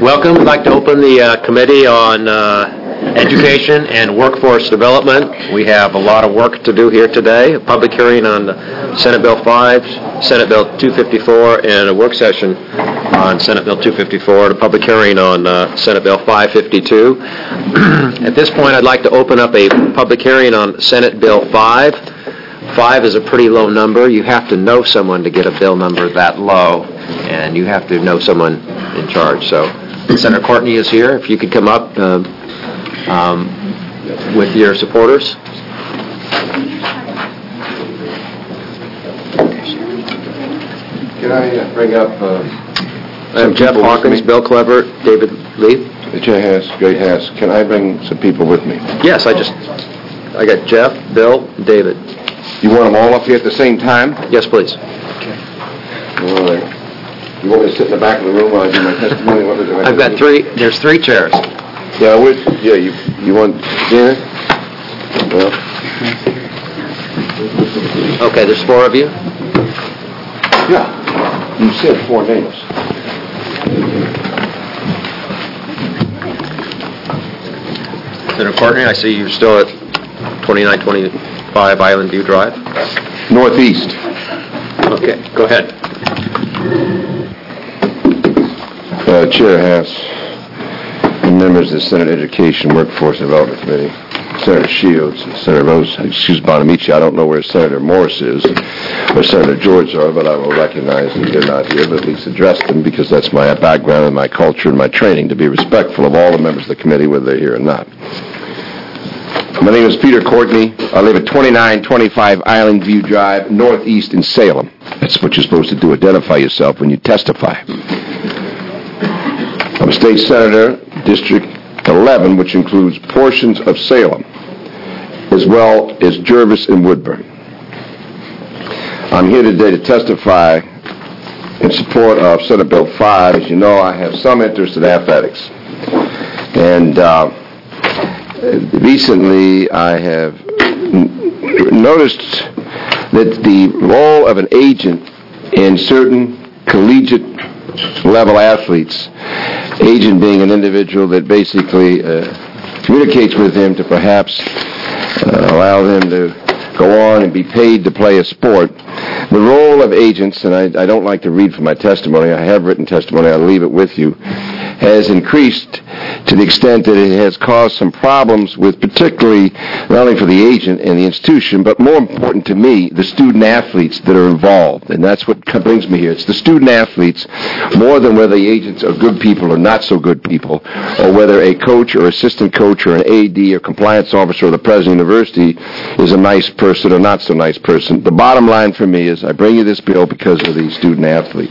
Welcome. I'd like to open the Committee on Education and Workforce Development. We have a lot of work to do here today. A public hearing on Senate Bill 5, Senate Bill 254, and a work session on Senate Bill 254, and a public hearing on Senate Bill 552. At this point, I'd like to open up a public hearing on Senate Bill 5. 5 is a pretty low number. You have to know someone to get a bill number that low, and you have to know someone in charge. So Senator Courtney is here. If you could come up with your supporters. Can I bring up I have Jeff Hawkins, Bill Clever, David Lee. Jay Hass, Great Hass. Can I bring some people with me? Yes, I got Jeff, Bill, David. You want them all up here at the same time? Yes, please. All right. You want me to sit in the back of the room while I do my testimony? What is it? I've got three. There's 3 chairs. Yeah, you want Janet? Well. Okay, there's 4 of you. Yeah. You said 4 names. Senator Courtney, I see you're still at 2925 Island View Drive. Northeast. Okay, go ahead. Chair Hass, and members of the Senate Education Workforce Development Committee, Senator Shields, and Senator Rose, excuse Bonamici, I don't know where Senator Morris is, or Senator George are, but I will recognize that they're not here, but at least address them, because that's my background and my culture and my training, to be respectful of all the members of the committee, whether they're here or not. My name is Peter Courtney. I live at 2925 Island View Drive, Northeast in Salem. That's what you're supposed to do, identify yourself when you testify. I'm a state senator, District 11, which includes portions of Salem, as well as Jervis and Woodburn. I'm here today to testify in support of Senate Bill 5. As you know, I have some interest in athletics. And recently I have noticed that the role of an agent in certain collegiate level athletes, agent being an individual that basically communicates with him to perhaps allow them to go on and be paid to play a sport. The role of agents, and I don't like to read from my testimony, I have written testimony, I'll leave it with you, has increased to the extent that it has caused some problems with, particularly not only for the agent and the institution, but more important to me, the student athletes that are involved. And that's what brings me here. It's the student athletes, more than whether the agents are good people or not so good people, or whether a coach or assistant coach or an AD or compliance officer or the president of the university is a nice person or not so nice person. The bottom line for me is I bring you this bill because of the student athlete.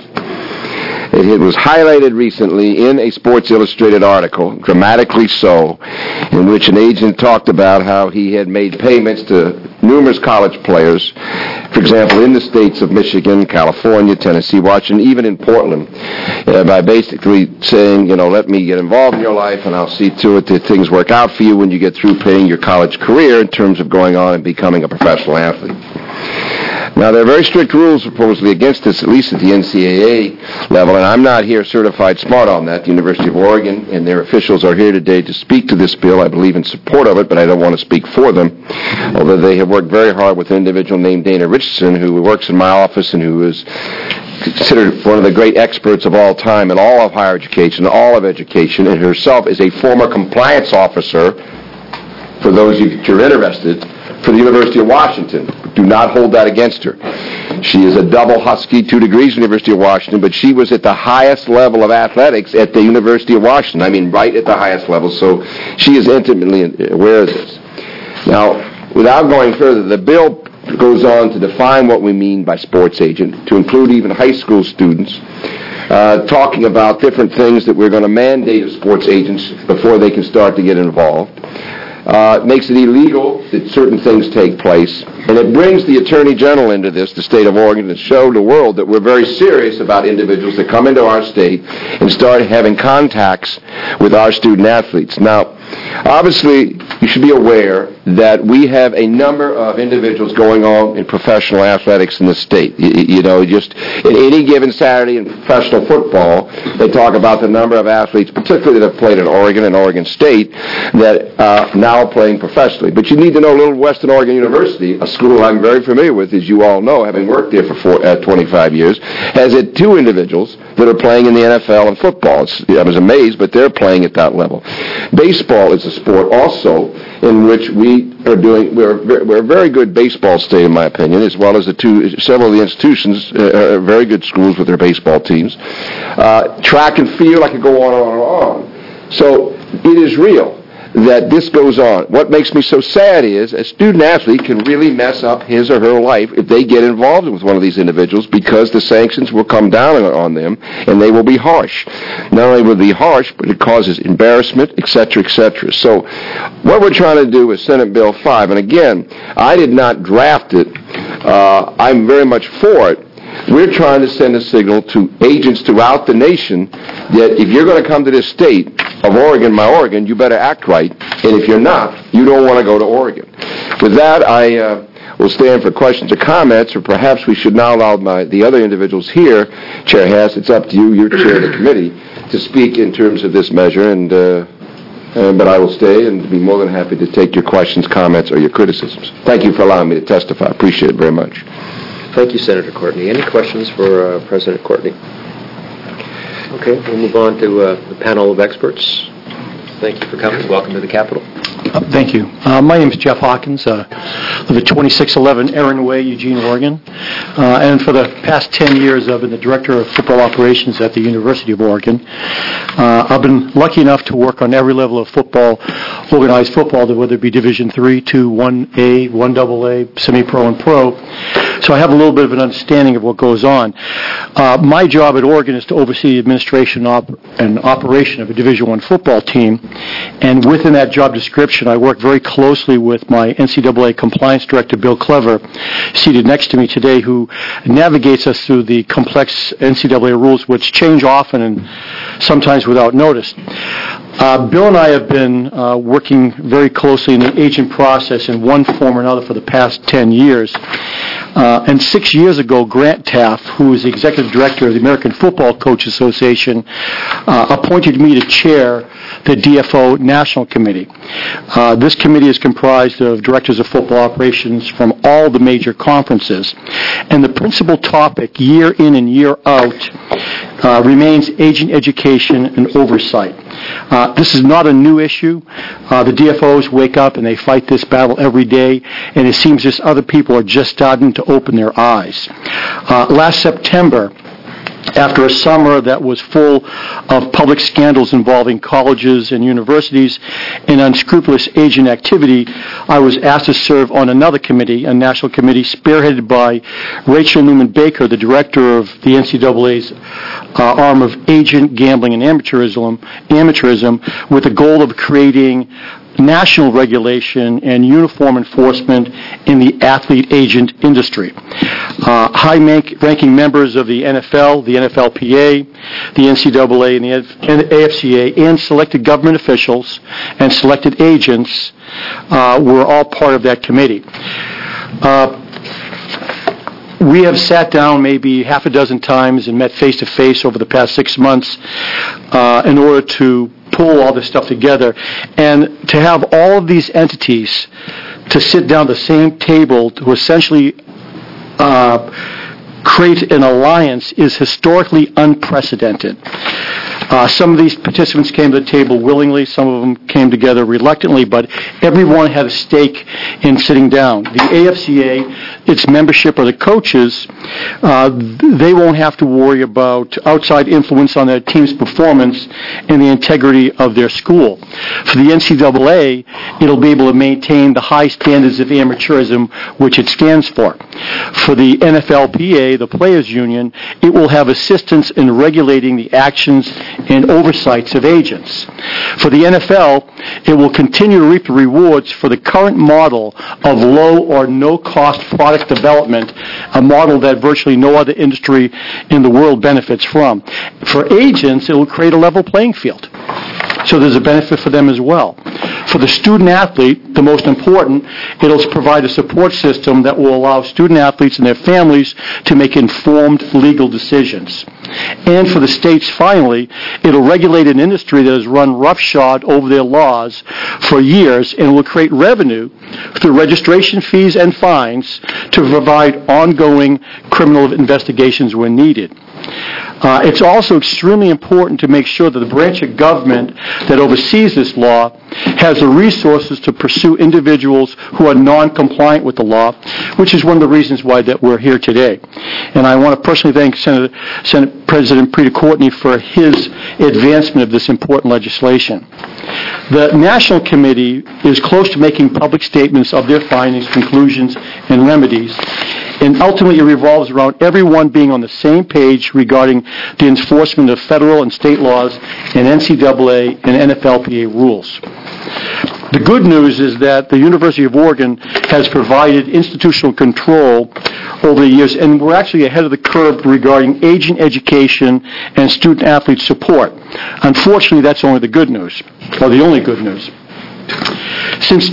It was highlighted recently in a Sports Illustrated article, dramatically so, in which an agent talked about how he had made payments to numerous college players, for example, in the states of Michigan, California, Tennessee, Washington, even in Portland, by basically saying, let me get involved in your life and I'll see to it that things work out for you when you get through paying your college career in terms of going on and becoming a professional athlete. Now, there are very strict rules supposedly against this, at least at the NCAA level, and I'm not here certified smart on that. The University of Oregon and their officials are here today to speak to this bill. I believe in support of it, but I don't want to speak for them, although they have worked very hard with an individual named Dana Richardson, who works in my office and who is considered one of the great experts of all time in all of higher education, all of education, and herself is a former compliance officer, for those of you that are interested, for the University of Washington. Do not hold that against her. She is a double Husky, 2 degrees from the University of Washington, but she was at the highest level of athletics at the University of Washington. I mean, right at the highest level, so she is intimately aware of this. Now, without going further, the bill goes on to define what we mean by sports agent, to include even high school students, talking about different things that we're going to mandate of sports agents before they can start to get involved. It makes it illegal that certain things take place, and it brings the Attorney General into this, the state of Oregon, to show the world that we're very serious about individuals that come into our state and start having contacts with our student athletes. Now, Obviously, you should be aware that we have a number of individuals going on in professional athletics in the state. Just in any given Saturday in professional football, they talk about the number of athletes, particularly that have played in Oregon and Oregon State, that are now playing professionally. But you need to know Little Western Oregon University, a school I'm very familiar with, as you all know, having worked there for 25 years, has had 2 individuals that are playing in the NFL and football. I was amazed, but they're playing at that level. Baseball is a sport also in which we're a very good baseball state, in my opinion, as well as several of the institutions are very good schools with their baseball teams. Track and field, I could go on and on and on. So it is real that this goes on. What makes me so sad is a student athlete can really mess up his or her life if they get involved with one of these individuals, because the sanctions will come down on them and they will be harsh. Not only will they be harsh, but it causes embarrassment, etc., etc. So what we're trying to do with Senate Bill 5, and again, I did not draft it. I'm very much for it. We're trying to send a signal to agents throughout the nation that if you're going to come to this state of Oregon, my Oregon, you better act right. And if you're not, you don't want to go to Oregon. With that, I will stand for questions or comments, or perhaps we should now allow the other individuals here. Chair Haas, it's up to you. You're chair of the committee to speak in terms of this measure, but I will stay and be more than happy to take your questions, comments, or your criticisms. Thank you for allowing me to testify. I appreciate it very much. Thank you, Senator Courtney. Any questions for President Courtney? Okay, we'll move on to the panel of experts. Thank you for coming. Welcome to the Capitol. Thank you. My name is Jeff Hawkins. I live at 2611 Erin Way, Eugene, Oregon. And for the past 10 years, I've been the Director of Football Operations at the University of Oregon. I've been lucky enough to work on every level of football, organized football, whether it be Division III, 2, 1A, 1AA, semi-pro, and pro. So I have a little bit of an understanding of what goes on. My job at Oregon is to oversee the administration and operation of a Division I football team. And within that job description, I work very closely with my NCAA compliance director, Bill Clever, seated next to me today, who navigates us through the complex NCAA rules, which change often and sometimes without notice. Bill and I have been working very closely in the agent process in one form or another for the past 10 years. And 6 years ago, Grant Taft, who is the executive director of the American Football Coaches Association, appointed me to chair the DFO National Committee. This committee is comprised of directors of football operations from all the major conferences. And the principal topic, year in and year out, remains agent education and oversight. This is not a new issue. The DFOs wake up and they fight this battle every day, and it seems just other people are just starting to open their eyes. Last September, after a summer that was full of public scandals involving colleges and universities and unscrupulous agent activity, I was asked to serve on another committee, a national committee spearheaded by Rachel Newman Baker, the director of the NCAA's arm of agent gambling and amateurism, with the goal of creating national regulation and uniform enforcement in the athlete-agent industry. High-ranking members of the NFL, the NFLPA, the NCAA, and the AFCA, and selected government officials and selected agents were all part of that committee. We have sat down maybe half a dozen times and met face-to-face over the past 6 months in order to pull all this stuff together, and to have all of these entities to sit down at the same table to essentially create an alliance is historically unprecedented. Some of these participants came to the table willingly, some of them came together reluctantly, but everyone had a stake in sitting down. The AFCA, its membership, or the coaches, they won't have to worry about outside influence on their team's performance and the integrity of their school. For the NCAA, it'll be able to maintain the high standards of amateurism, which it stands for. For the NFLPA, the Players Union, it will have assistance in regulating the actions and oversights of agents. For the NFL, it will continue to reap the rewards for the current model of low or no-cost product development, a model that virtually no other industry in the world benefits from. For agents, it will create a level playing field. so there's a benefit for them as well. For the student athlete, the most important, it'll provide a support system that will allow student athletes and their families to make informed legal decisions. And for the states, finally, it'll regulate an industry that has run roughshod over their laws for years and will create revenue through registration fees and fines to provide ongoing criminal investigations when needed. It's also extremely important to make sure that the branch of government that oversees this law has the resources to pursue individuals who are non-compliant with the law, which is one of the reasons why that we're here today. And I want to personally thank Senate President Peter Courtney for his advancement of this important legislation. The National Committee is close to making public statements of their findings, conclusions, and remedies, and ultimately it revolves around everyone being on the same page regarding the enforcement of federal and state laws and NCAA and NFLPA rules. The good news is that the University of Oregon has provided institutional control over the years, and we're actually ahead of the curve regarding agent education and student-athlete support. Unfortunately, that's only the good news, or the only good news. Since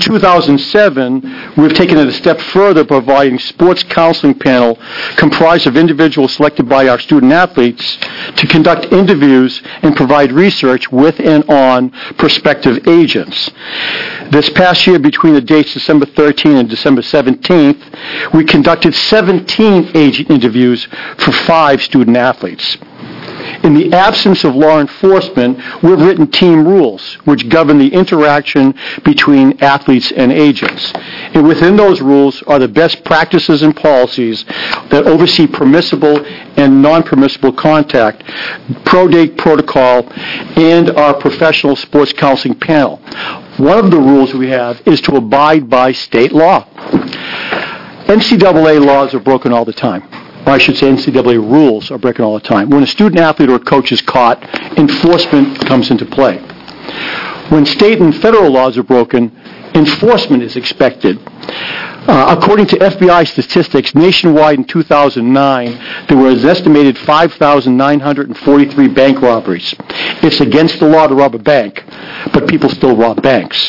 2007, we've taken it a step further, providing sports counseling panel comprised of individuals selected by our student athletes to conduct interviews and provide research with and on prospective agents. This past year, between the dates December 13th and December 17th, we conducted 17 agent interviews for 5 student athletes. In the absence of law enforcement, we've written team rules which govern the interaction between athletes and agents. And within those rules are the best practices and policies that oversee permissible and non-permissible contact, pro-date protocol, and our professional sports counseling panel. One of the rules we have is to abide by state law. NCAA laws are broken all the time. Or I should say NCAA rules are broken all the time. When a student athlete or a coach is caught, enforcement comes into play. When state and federal laws are broken, enforcement is expected. According to FBI statistics, nationwide in 2009, there were an estimated 5,943 bank robberies. It's against the law to rob a bank, but people still rob banks.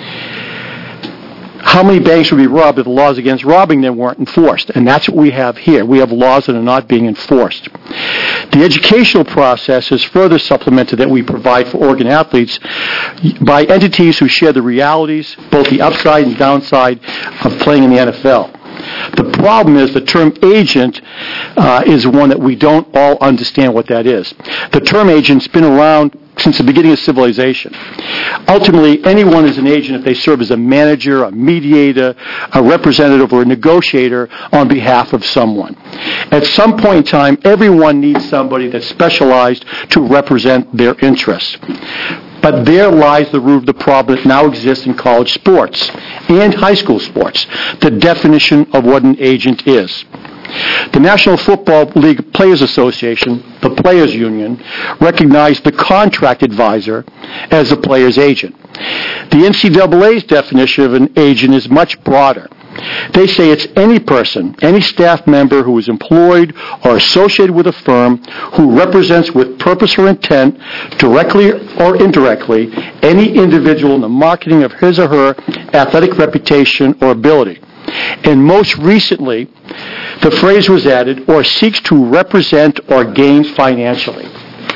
How many banks would be robbed if the laws against robbing them weren't enforced? And that's what we have here. We have laws that are not being enforced. The educational process is further supplemented that we provide for Oregon athletes by entities who share the realities, both the upside and downside of playing in the NFL. The problem is the term agent is one that we don't all understand what that is. The term agent's been around since the beginning of civilization. Ultimately, anyone is an agent if they serve as a manager, a mediator, a representative, or a negotiator on behalf of someone. At some point in time, everyone needs somebody that's specialized to represent their interests. But there lies the root of the problem that now exists in college sports and high school sports, the definition of what an agent is. The National Football League Players Association, the Players Union, recognized the contract advisor as the player's agent. The NCAA's definition of an agent is much broader. They say it's any person, any staff member who is employed or associated with a firm who represents with purpose or intent, directly or indirectly, any individual in the marketing of his or her athletic reputation or ability. And most recently, the phrase was added, or seeks to represent or gain financially.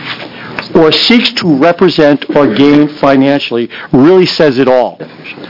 Or seeks to represent or gain financially really says it all.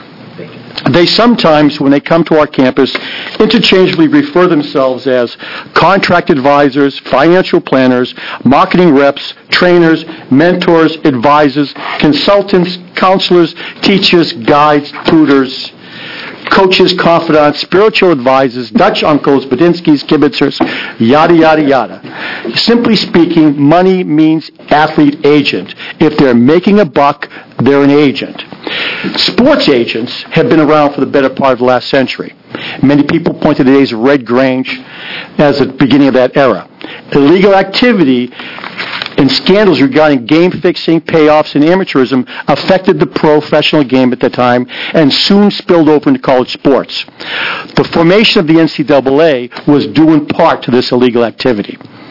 They sometimes, when they come to our campus, interchangeably refer themselves as contract advisors, financial planners, marketing reps, trainers, mentors, advisors, consultants, counselors, teachers, guides, tutors, coaches, confidants, spiritual advisors, Dutch uncles, Badinskis, kibitzers, yada, yada, yada. Simply speaking, money means athlete agent. If they're making a buck, they're an agent. Sports agents have been around for the better part of the last century. Many people point to the days of Red Grange as the beginning of that era. Illegal activity and scandals regarding game fixing, payoffs, and amateurism affected the professional game at the time and soon spilled over into college sports. The formation of the NCAA was due in part to this illegal activity.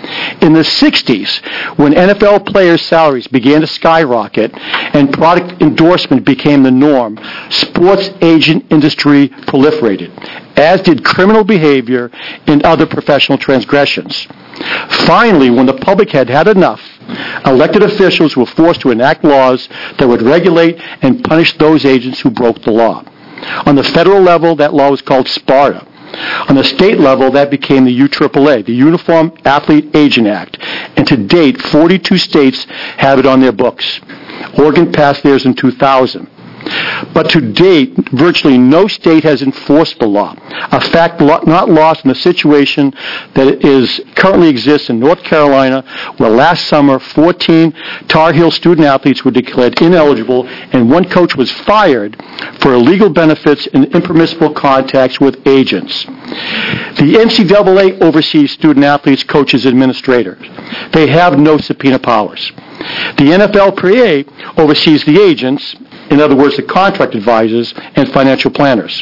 In the 60s, when NFL players' salaries began to skyrocket and product endorsement became the norm, sports agent industry proliferated, as did criminal behavior and other professional transgressions. Finally, when the public had had enough, elected officials were forced to enact laws that would regulate and punish those agents who broke the law. On the federal level, that law was called SPARTA. On the state level, that became the UAAA, the Uniform Athlete Agent Act. And to date, 42 states have it on their books. Oregon passed theirs in 2000. But to date, virtually no state has enforced the law, a fact not lost in the situation that currently exists in North Carolina, where last summer 14 Tar Heel student athletes were declared ineligible and one coach was fired for illegal benefits and impermissible contacts with agents. The NCAA oversees student athletes, coaches, and administrators. They have no subpoena powers. The NFLPA oversees the agents, in other words, the contract advisors and financial planners.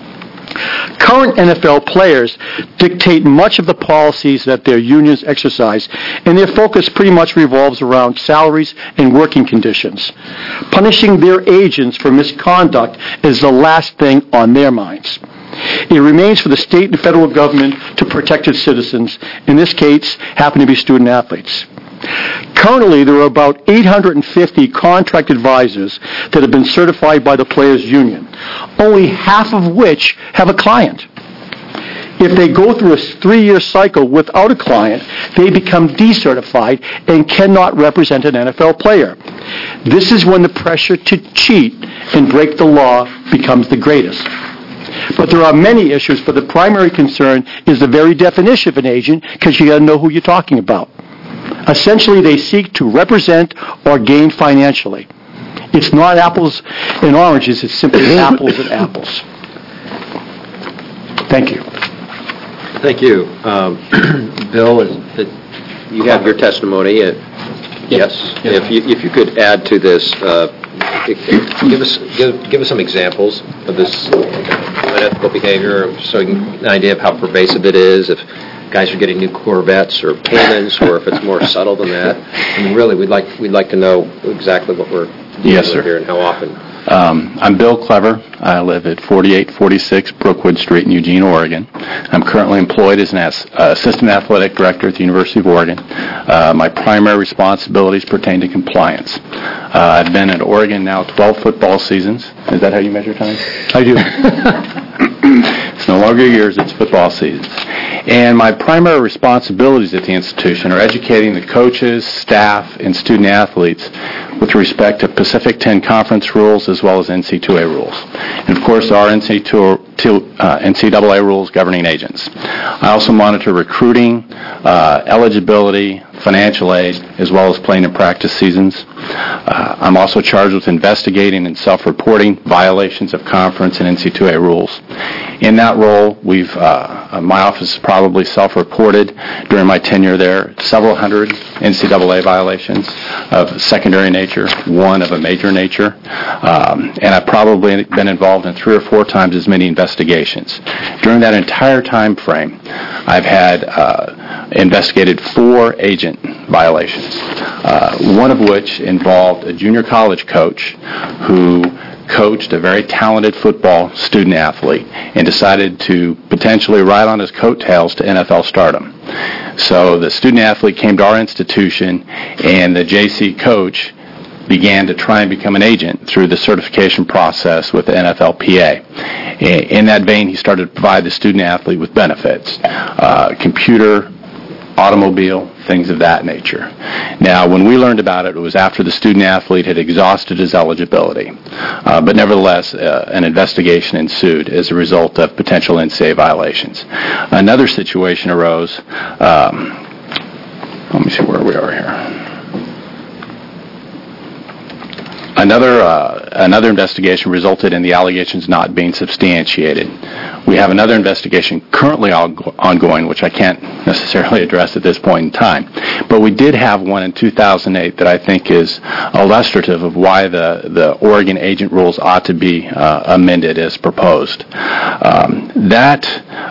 Current NFL players dictate much of the policies that their unions exercise, and their focus pretty much revolves around salaries and working conditions. Punishing their agents for misconduct is the last thing on their minds. It remains for the state and federal government to protect its citizens, in this case, happen to be student athletes. Currently, there are about 850 contract advisors that have been certified by the Players Union, only half of which have a client. If they go through a 3-year cycle without a client, they become decertified and cannot represent an NFL player. This is when the pressure to cheat and break the law becomes the greatest. But there are many issues, but the primary concern is the very definition of an agent, because you got to know who you're talking about. Essentially, they seek to represent or gain financially. It's not apples and oranges, it's simply apples and apples. Thank you. Thank you. Bill, you have your testimony. Yes. If you could add to this, give us some examples of this unethical behavior, so you can get an idea of how pervasive it is, if guys are getting new Corvettes or Caymans, or if it's more subtle than that. I mean, really, we'd like to know exactly what we're dealing with here and how often. I'm Bill Clever. I live at 4846 Brookwood Street in Eugene, Oregon. I'm currently employed as an assistant athletic director at the University of Oregon. My primary responsibilities pertain to compliance. I've been at Oregon now 12 football seasons. Is that how you measure time? I do. It's no longer years, it's football seasons. And my primary responsibilities at the institution are educating the coaches, staff, and student athletes with respect to Pacific 10 Conference rules as well as NC2A rules. And of course, our NCAA rules governing agents. I also monitor recruiting, eligibility, financial aid, as well as playing and practice seasons. I'm also charged with investigating and self-reporting violations of conference and NC2A rules. In that role, my office probably self-reported during my tenure there several hundred NCAA violations of secondary nature, one of a major nature, and I've probably been involved in 3 or 4 times as many investigations. During that entire time frame, I've had investigated 4 agent violations, one of which involved a junior college coach who coached a very talented football student athlete and decided to potentially ride on his coattails to NFL stardom. So the student athlete came to our institution, and the JC coach began to try and become an agent through the certification process with the NFLPA. In that vein, he started to provide the student athlete with benefits, computer, automobile, things of that nature. Now, when we learned about it, it was after the student athlete had exhausted his eligibility. But nevertheless, an investigation ensued as a result of potential NCAA violations. Another situation arose. Let me see where we are here. Another investigation resulted in the allegations not being substantiated. We have another investigation currently ongoing, which I can't necessarily address at this point in time. But we did have one in 2008 that I think is illustrative of why the Oregon agent rules ought to be amended as proposed. That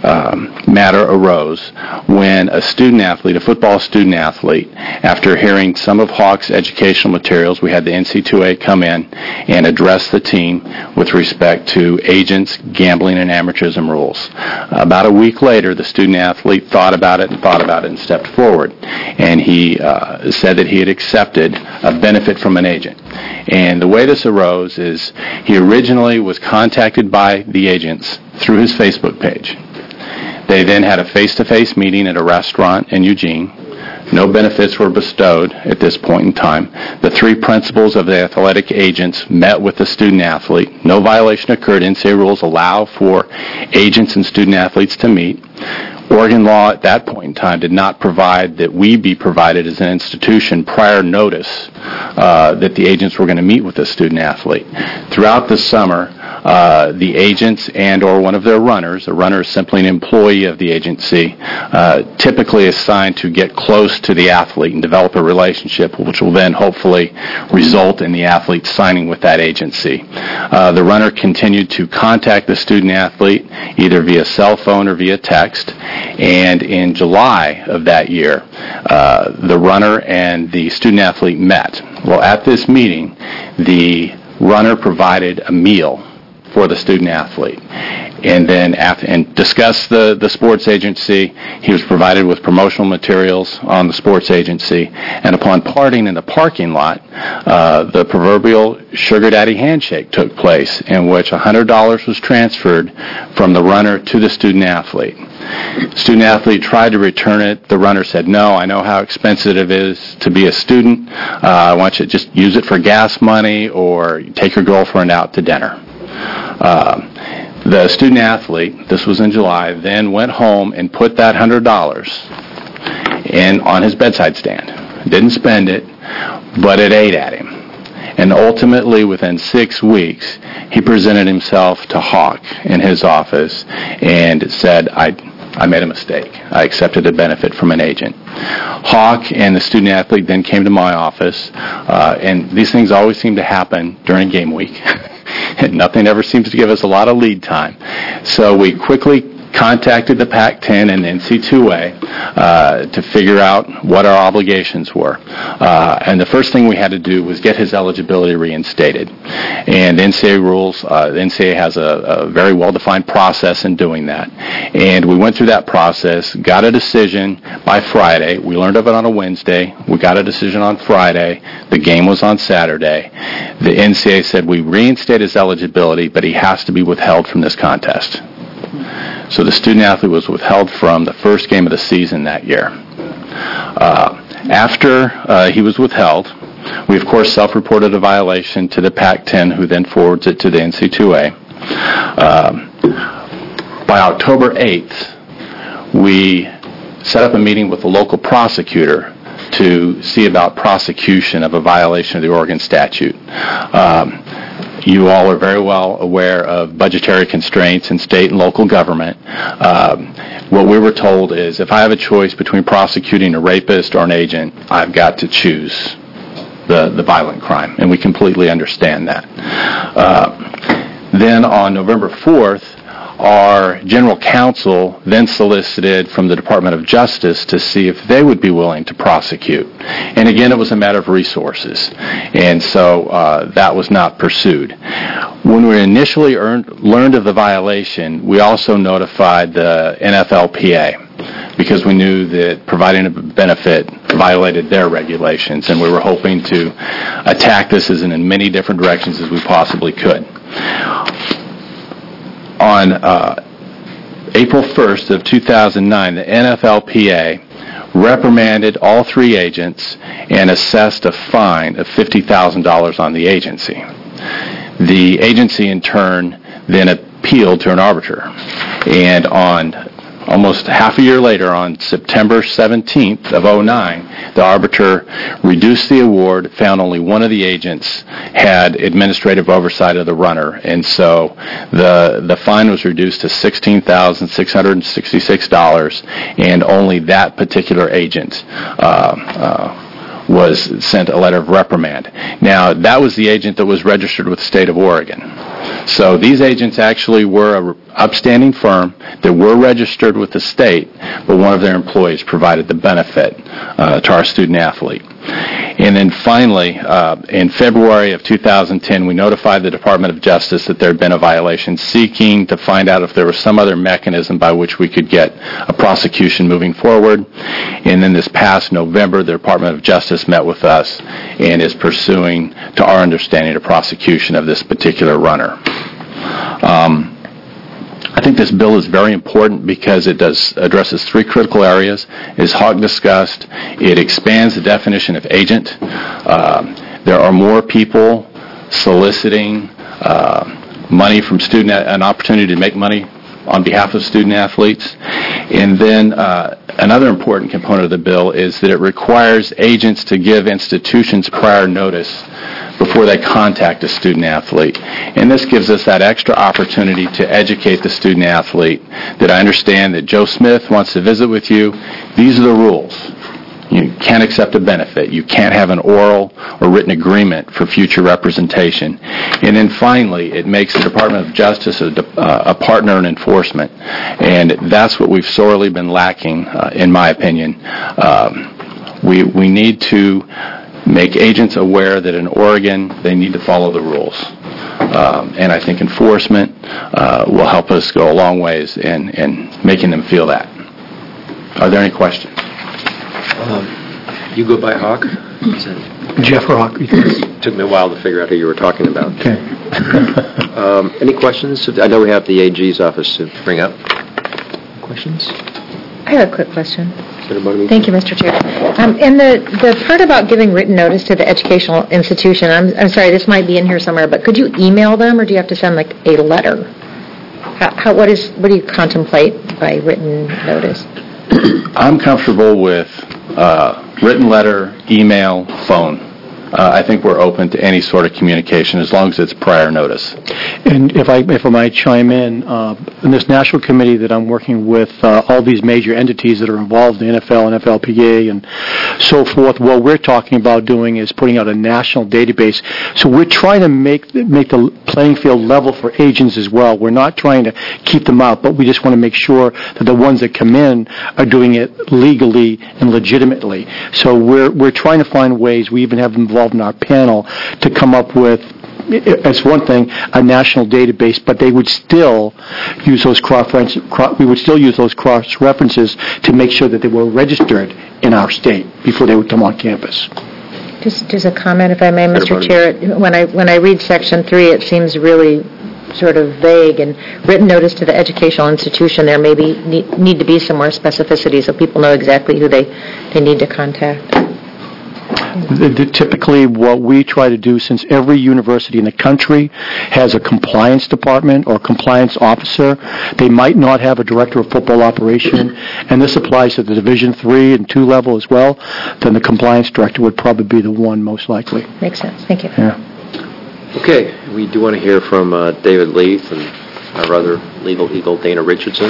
matter arose when a football student athlete, after hearing some of Hawk's educational materials, we had the NC2A come in and address the team with respect to agents, gambling, and amateurism rules. About a week later, the student athlete thought about it and stepped forward. And he said that he had accepted a benefit from an agent. And the way this arose is he originally was contacted by the agents through his Facebook page. They then had a face-to-face meeting at a restaurant in Eugene. No benefits were bestowed at this point in time. The three principals of the athletic agents met with the student athlete. No violation occurred. NCAA rules allow for agents and student athletes to meet. Oregon law at that point in time did not provide that we be provided as an institution prior notice that the agents were going to meet with the student athlete. Throughout the summer, the agents and or one of their runners, a runner is simply an employee of the agency, typically assigned to get close to the athlete and develop a relationship, which will then hopefully result in the athlete signing with that agency. The runner continued to contact the student athlete either via cell phone or via text, and in July of that year, the runner and the student athlete met. Well, at this meeting, the runner provided a meal for the student athlete, and then discussed the sports agency. He was provided with promotional materials on the sports agency, and upon parting in the parking lot, the proverbial sugar daddy handshake took place, in which $100 was transferred from the runner to the student athlete. Student athlete tried to return it. The runner said, "No, I know how expensive it is to be a student. I want you to just use it for gas money or take your girlfriend out to dinner." The student athlete, this was in July, then went home and put that $100 on his bedside stand. Didn't spend it, but it ate at him. And ultimately, within 6 weeks, he presented himself to Hawk in his office and said, I made a mistake. I accepted a benefit from an agent. Hawk and the student athlete then came to my office, and these things always seem to happen during game week. Nothing ever seems to give us a lot of lead time. So we quickly contacted the Pac-10 and NC2A to figure out what our obligations were. And the first thing we had to do was get his eligibility reinstated. And NCAA rules, the NCAA has a very well-defined process in doing that. And we went through that process, got a decision by Friday. We learned of it on a Wednesday. We got a decision on Friday. The game was on Saturday. The NCAA said we reinstate his eligibility, but he has to be withheld from this contest. So the student athlete was withheld from the first game of the season that year. After he was withheld, we of course self-reported a violation to the Pac-10, who then forwards it to the NC2A. By October 8th, we set up a meeting with the local prosecutor to see about prosecution of a violation of the Oregon statute. You all are very well aware of budgetary constraints in state and local government. What we were told is if I have a choice between prosecuting a rapist or an agent, I've got to choose the violent crime, and we completely understand that. Then on November 4th, our general counsel then solicited from the Department of Justice to see if they would be willing to prosecute. And again, it was a matter of resources. And so that was not pursued. When we initially learned of the violation, we also notified the NFLPA because we knew that providing a benefit violated their regulations, and we were hoping to attack this in as many different directions as we possibly could. On April 1st of 2009, the NFLPA reprimanded all three agents and assessed a fine of $50,000 on the agency. The agency, in turn, then appealed to an arbiter. And on almost half a year later, on September 17th of 2009, the arbiter reduced the award, found only one of the agents had administrative oversight of the runner, and so the fine was reduced to $16,666, and only that particular agent was sent a letter of reprimand. Now, that was the agent that was registered with the state of Oregon. So these agents actually were an upstanding firm that were registered with the state, but one of their employees provided the benefit to our student athlete. And then finally, in February of 2010, we notified the Department of Justice that there had been a violation, seeking to find out if there was some other mechanism by which we could get a prosecution moving forward. And then this past November, the Department of Justice met with us and is pursuing, to our understanding, a prosecution of this particular runner. I think this bill is very important because it addresses three critical areas. As Hawk discussed, it expands the definition of agent. There are more people soliciting money from an opportunity to make money on behalf of student athletes. And then another important component of the bill is that it requires agents to give institutions prior notice before they contact a student athlete. And this gives us that extra opportunity to educate the student athlete that I understand that Joe Smith wants to visit with you. These are the rules. You can't accept a benefit. You can't have an oral or written agreement for future representation. And then finally, it makes the Department of Justice a partner in enforcement. And that's what we've sorely been lacking, in my opinion. We need to make agents aware that in Oregon they need to follow the rules. And I think enforcement will help us go a long ways in making them feel that. Are there any questions? You go by Hawk? Jeff Hawk. Took me a while to figure out who you were talking about. Okay. Any questions? I know we have the AG's office to bring up. Questions? I have a quick question. Senator Thank you, Mr. Chair. In the part about giving written notice to the educational institution, I'm sorry, this might be in here somewhere, but could you email them, or do you have to send like a letter? What do you contemplate by written notice? I'm comfortable with written letter, email, phone. I think we're open to any sort of communication as long as it's prior notice. And if I might chime in this national committee that I'm working with, all these major entities that are involved in the NFL and FLPA and so forth, what we're talking about doing is putting out a national database. So we're trying to make the playing field level for agents as well. We're not trying to keep them out, but we just want to make sure that the ones that come in are doing it legally and legitimately. So we're trying to find ways. We even have them involved in our panel to come up with, as one thing, a national database, but they would still use those we would still use those cross-references to make sure that they were registered in our state before they would come on campus. Just a comment, if I may, Mr. Chair. When I read Section 3, it seems really sort of vague, and written notice to the educational institution, there maybe need to be some more specificity so people know exactly who they need to contact. Typically, what we try to do, since every university in the country has a compliance department or compliance officer, they might not have a director of football operation, and this applies to the Division III and II level as well, then the compliance director would probably be the one most likely. Makes sense. Thank you. Yeah. Okay, we do want to hear from David Leith and our other legal eagle, Dana Richardson.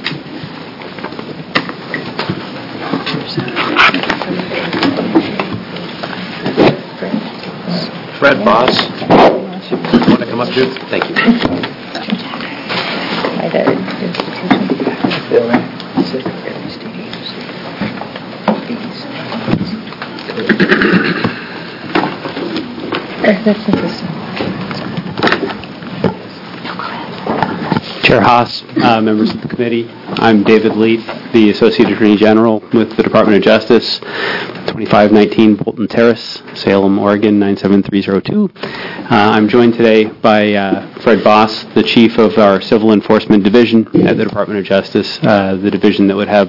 Fred Boss, you want to come up too? Thank you. Chair Haas, members of the committee, I'm David Leith, the Associate Attorney General with the Department of Justice, 2519 Bolton Terrace, Salem, Oregon, 97302. I'm joined today by Fred Boss, the Chief of our Civil Enforcement Division at the Department of Justice, the division that would have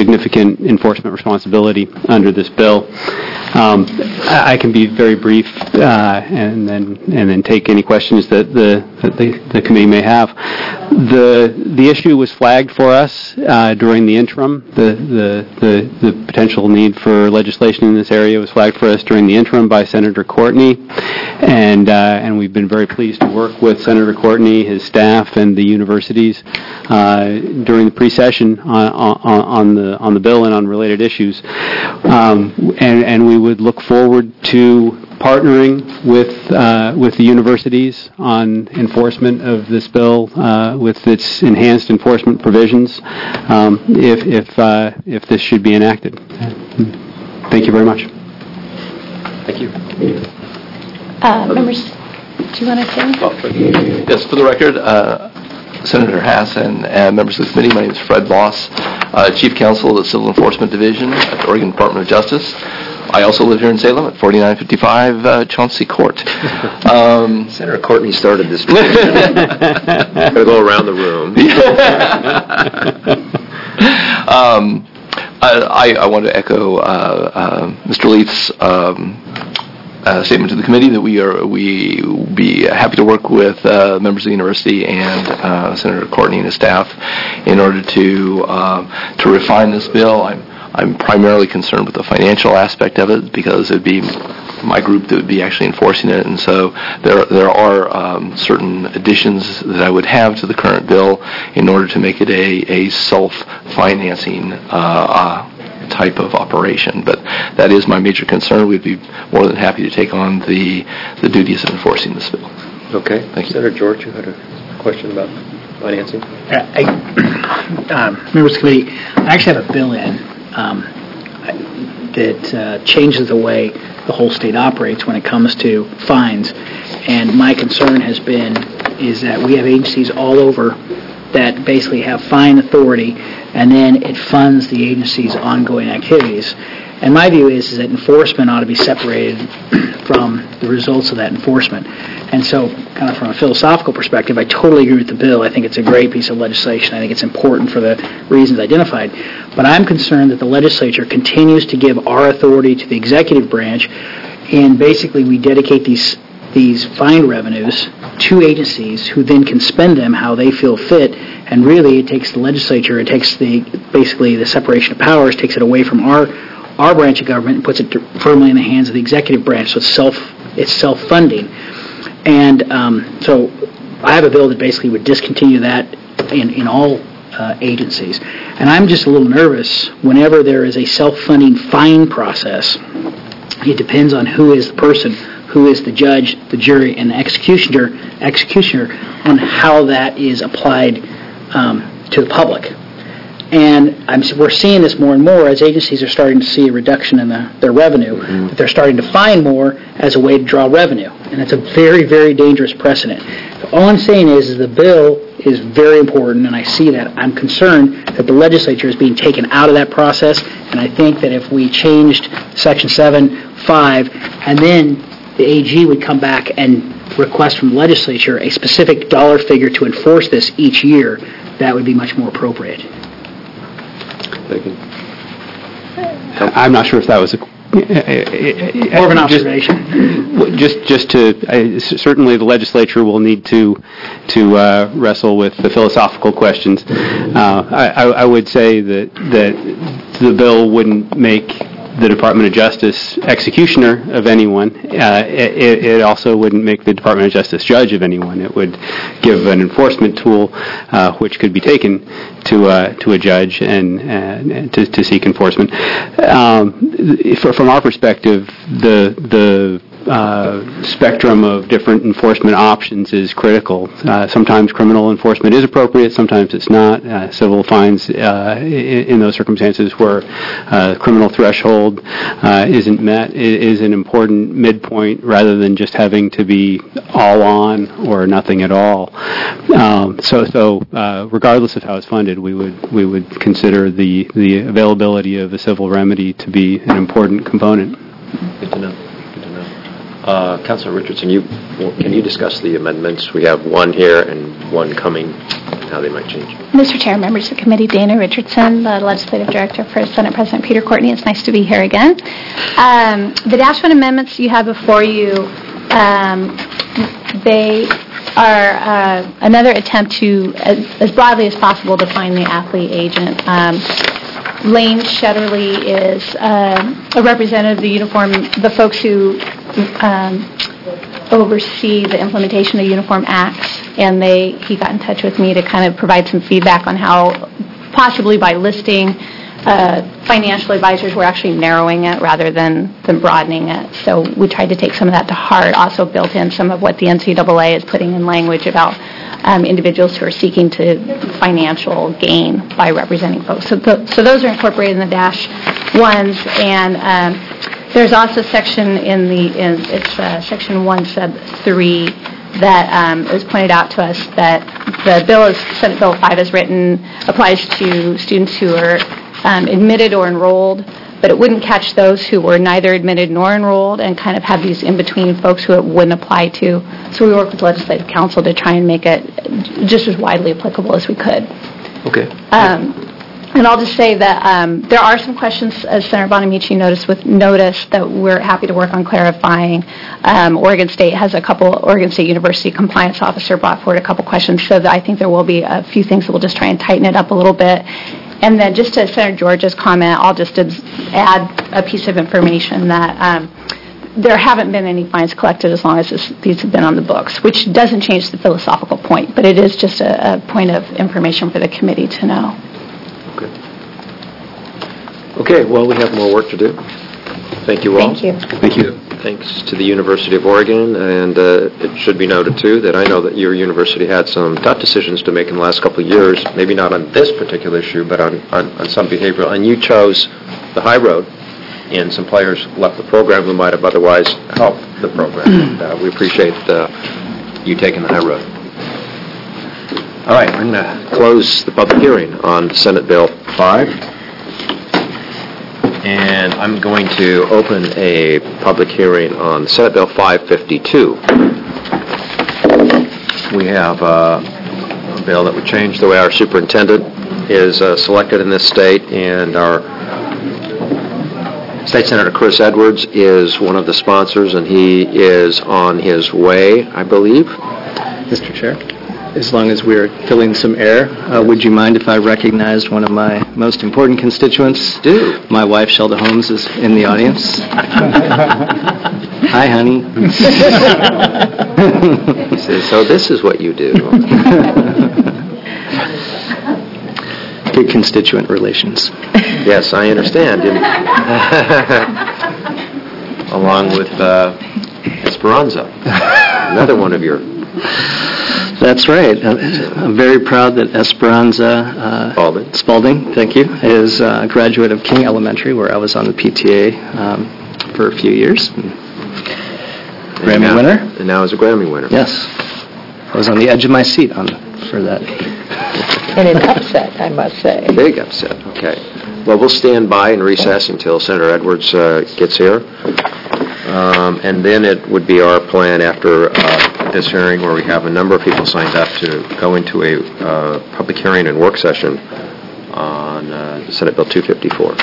significant enforcement responsibility under this bill. I can be very brief. and then take any questions that the committee may have. The issue was flagged for us during the interim. The potential need for legislation in this area was flagged for us during the interim by Senator Courtney, and we've been very pleased to work with Senator Courtney, his staff, and the universities during the pre-session on the bill and on related issues, and we would look forward to partnering with the universities on enforcement of this bill with its enhanced enforcement provisions if this should be enacted. Thank you very much. Thank you. Members, do you want to say? Yes, for the record, Senator Hass and members of the committee, my name is Fred Voss, Chief Counsel of the Civil Enforcement Division at the Oregon Department of Justice. I also live here in Salem at 4955 Chauncey Court. Senator Courtney started this. Going to go around the room. I want to echo Mr. Leith's statement to the committee that we be happy to work with members of the university and Senator Courtney and his staff in order to refine this bill. I'm primarily concerned with the financial aspect of it because it would be my group that would be actually enforcing it, and so there are certain additions that I would have to the current bill in order to make it a self-financing type of operation. But that is my major concern. We'd be more than happy to take on the duties of enforcing this bill. Okay. Thank you. Senator George, you had a question about financing? Members of the committee, I actually have a bill in that changes the way the whole state operates when it comes to fines. And my concern is that we have agencies all over that basically have fine authority, and then it funds the agency's ongoing activities. And my view is that enforcement ought to be separated from the results of that enforcement. And so, kind of from a philosophical perspective, I totally agree with the bill. I think it's a great piece of legislation. I think it's important for the reasons identified. But I'm concerned that the legislature continues to give our authority to the executive branch, and basically we dedicate these fine revenues to agencies who then can spend them how they feel fit. And really, it takes the legislature, it takes basically the separation of powers, takes it away from our branch of government and puts it firmly in the hands of the executive branch. So it's self-funding. And so I have a bill that basically would discontinue that in all agencies. And I'm just a little nervous whenever there is a self-funding fine process. It depends on who is the person, who is the judge, the jury, and the executioner on how that is applied to the public. And we're seeing this more and more as agencies are starting to see a reduction in their revenue, that they're starting to fine more as a way to draw revenue. And it's a very, very dangerous precedent. All I'm saying is the bill is very important, and I see that. I'm concerned that the legislature is being taken out of that process, and I think that if we changed Section 7.5, and then the AG would come back and request from the legislature a specific dollar figure to enforce this each year, that would be much more appropriate. I'm not sure if that was more of an observation. Certainly the legislature will need to wrestle with the philosophical questions. I would say that the bill wouldn't make the Department of Justice executioner of anyone. It also wouldn't make the Department of Justice judge of anyone. It would give an enforcement tool which could be taken to a judge and to seek enforcement. From our perspective, the spectrum of different enforcement options is critical. Sometimes criminal enforcement is appropriate, sometimes it's not. Civil fines in those circumstances where criminal threshold isn't met is an important midpoint rather than just having to be all on or nothing at all. So regardless of how it's funded, we would consider the availability of a civil remedy to be an important component. Good to know. Councilor Richardson, can you discuss the amendments? We have one here and one coming how they might change. Mr. Chair, members of the committee, Dana Richardson, the Legislative Director for Senate President Peter Courtney. It's nice to be here again. The Dash 1 amendments you have before you, they are another attempt to, as broadly as possible, define the athlete agent. Lane Shetterly is a representative of the folks who oversee the implementation of Uniform Acts, and he got in touch with me to kind of provide some feedback on how possibly by listing financial advisors, we're actually narrowing it rather than broadening it. So we tried to take some of that to heart, also built in some of what the NCAA is putting in language about individuals who are seeking to financial gain by representing folks. So those are incorporated in the Dash 1s, and there's also section it's section 1 sub 3 that is pointed out to us that the bill, as Senate Bill 5 is written, applies to students who are admitted or enrolled, but it wouldn't catch those who were neither admitted nor enrolled and kind of have these in-between folks who it wouldn't apply to. So we worked with Legislative Council to try and make it just as widely applicable as we could. Okay. And I'll just say that there are some questions, as Senator Bonamici noticed, that we're happy to work on clarifying. Oregon State University compliance officer brought forward a couple questions, so that I think there will be a few things that we'll just try and tighten it up a little bit. And then just to Senator George's comment, I'll just add a piece of information that there haven't been any fines collected as long as these have been on the books, which doesn't change the philosophical point, but it is just a point of information for the committee to know. Okay, well, we have more work to do. Thank you all. Thank you. Thank you. Thanks to the University of Oregon, and it should be noted, too, that I know that your university had some tough decisions to make in the last couple of years, maybe not on this particular issue, but on some behavioral, and you chose the high road, and some players left the program who might have otherwise helped the program. And we appreciate you taking the high road. All right, I'm going to close the public hearing on Senate Bill 5. And I'm going to open a public hearing on Senate Bill 552. We have a bill that would change the way our superintendent is selected in this state, and our State Senator Chris Edwards is one of the sponsors, and he is on his way, I believe. Mr. Chair, as long as we're filling some air, would you mind if I recognized one of my most important constituents? Do. My wife, Shelda Holmes, is in the audience. Hi, honey. He says, so this is what you do. Good constituent relations. Yes, I understand. Along with Esperanza, another one of your... That's right. I'm very proud that Esperanza Spalding, thank you, is a graduate of King Elementary, where I was on the PTA for a few years. Grammy winner. And now is a Grammy winner. Yes. I was on the edge of my seat for that. And an upset, I must say. Big upset, okay. Well, we'll stand by and recess until Senator Edwards gets here. And then it would be our plan after this hearing, where we have a number of people signed up, to go into a public hearing and work session on Senate Bill 254.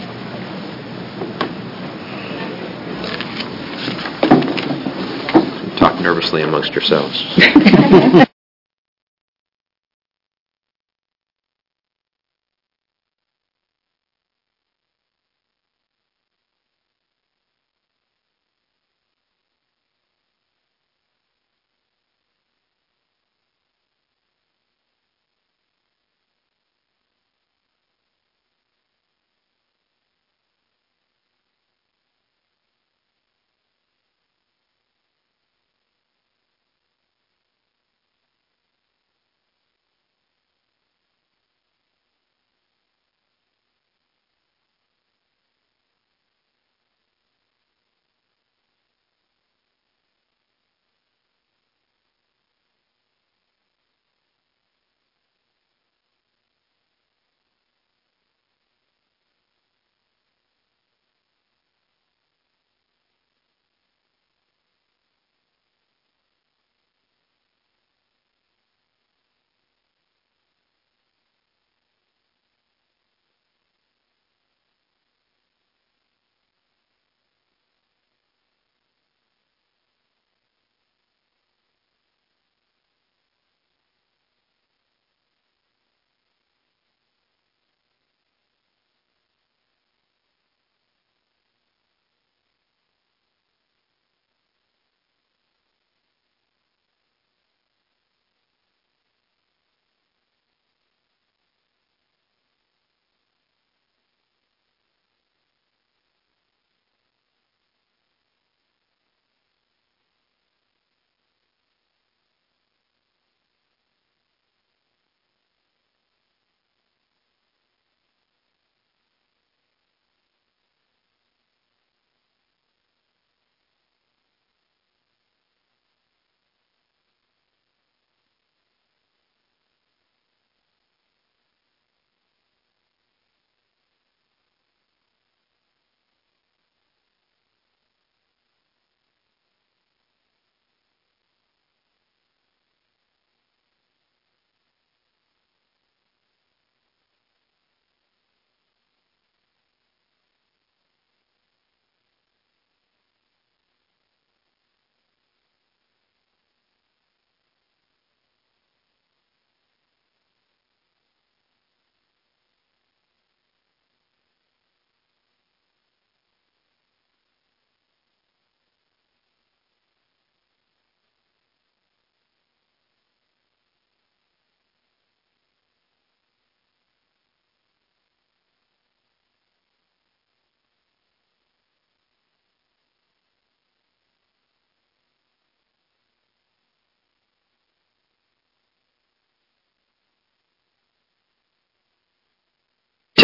Talk nervously amongst yourselves.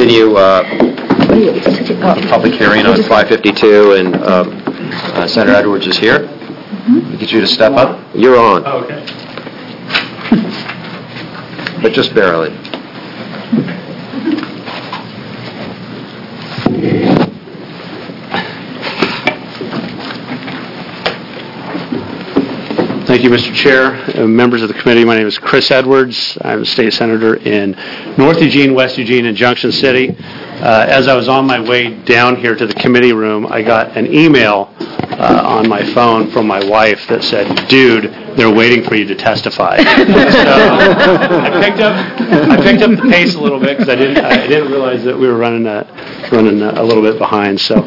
continue the public hearing on 552, and Senator Edwards is here. We get you to step up. You're on. Oh, okay. But just barely. Thank you, Mr. Chair. Members of the committee, my name is Chris Edwards. I'm a state senator in North Eugene, West Eugene, and Junction City. As I was on my way down here to the committee room, I got an email on my phone from my wife that said, "Dude, they're waiting for you to testify." So I picked up the pace a little bit because I didn't realize that we were running a little bit behind. So.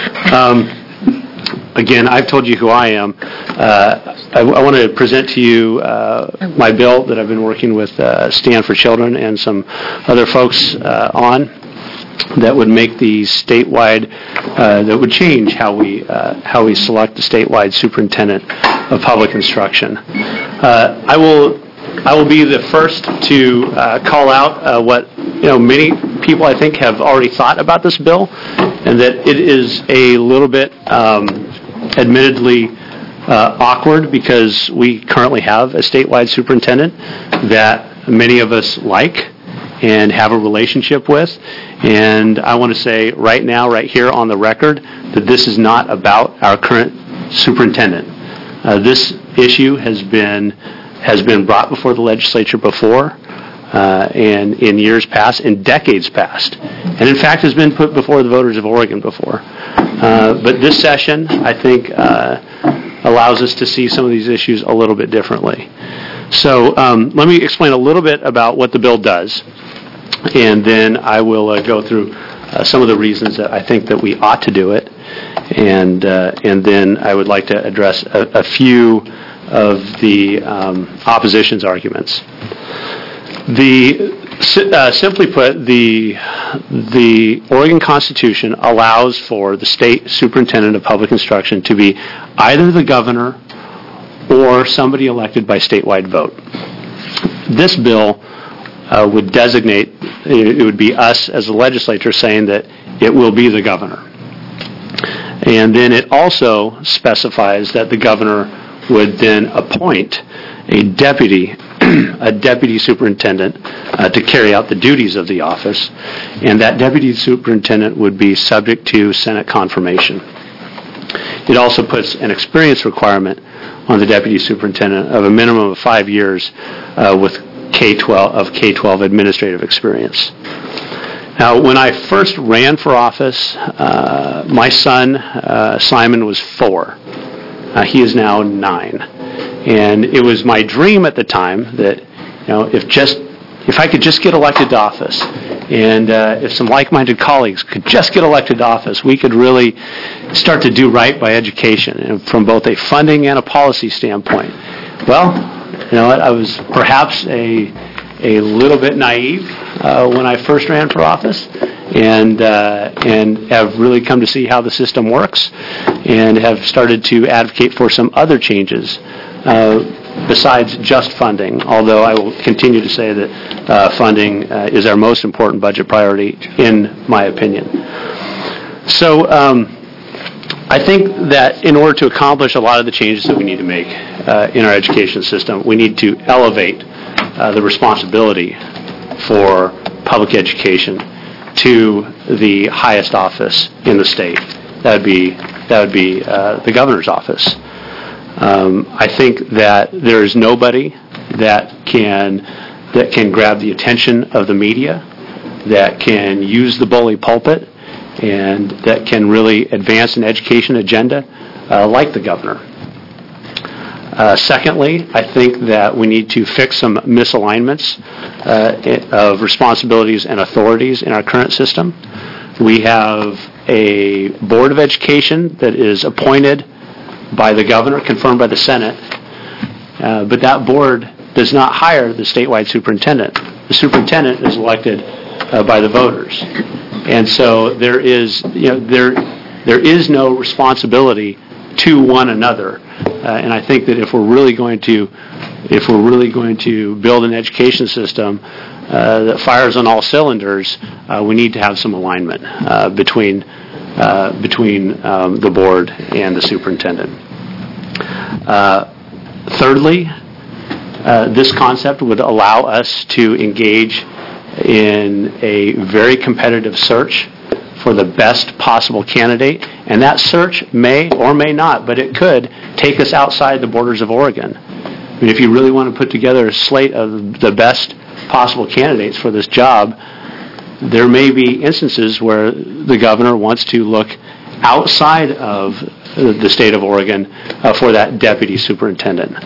Again, I've told you who I am. I want to present to you my bill that I've been working with Stand for Children and some other folks on that would make the statewide, that would change how we select the statewide superintendent of public instruction. I will be the first to call out what many people I think have already thought about this bill, and that it is a little bit admittedly awkward because we currently have a statewide superintendent that many of us like and have a relationship with. And I want to say right now, right here on the record, that this is not about our current superintendent. This issue has been brought before the legislature before, and in years past, in decades past, and in fact has been put before the voters of Oregon before. But this session, I think, allows us to see some of these issues a little bit differently. So let me explain a little bit about what the bill does, and then I will go through some of the reasons that I think that we ought to do it, and then I would like to address a few of the opposition's arguments. Simply put, the Oregon Constitution allows for the state superintendent of public instruction to be either the governor or somebody elected by statewide vote. This bill would designate, it would be us as a legislature saying that it will be the governor. And then it also specifies that the governor would then appoint a deputy superintendent to carry out the duties of the office, and that deputy superintendent would be subject to Senate confirmation. It also puts an experience requirement on the deputy superintendent of a minimum of 5 years with K-12 administrative experience. Now, when I first ran for office, my son Simon was 4. He is now 9. And it was my dream at the time that, if I could just get elected to office, and if some like-minded colleagues could just get elected to office, we could really start to do right by education, and from both a funding and a policy standpoint. Well, I was perhaps a little bit naive when I first ran for office, and have really come to see how the system works, and have started to advocate for some other changes besides just funding, although I will continue to say that funding is our most important budget priority, in my opinion. So I think that in order to accomplish a lot of the changes that we need to make in our education system, we need to elevate the responsibility for public education to the highest office in the state. That would be the governor's office. I think that there is nobody that can grab the attention of the media, that can use the bully pulpit, and that can really advance an education agenda like the governor. Secondly, I think that we need to fix some misalignments of responsibilities and authorities in our current system. We have a Board of Education that is appointed by the governor, confirmed by the Senate, but that board does not hire the statewide superintendent. The superintendent is elected by the voters, and so there is no responsibility to one another. And I think that if we're really going to build an education system that fires on all cylinders, we need to have some alignment between the board and the superintendent. Thirdly, this concept would allow us to engage in a very competitive search for the best possible candidate, and that search may or may not, but it could take us outside the borders of Oregon. I mean, if you really want to put together a slate of the best possible candidates for this job, there may be instances where the governor wants to look outside of the state of Oregon for that deputy superintendent.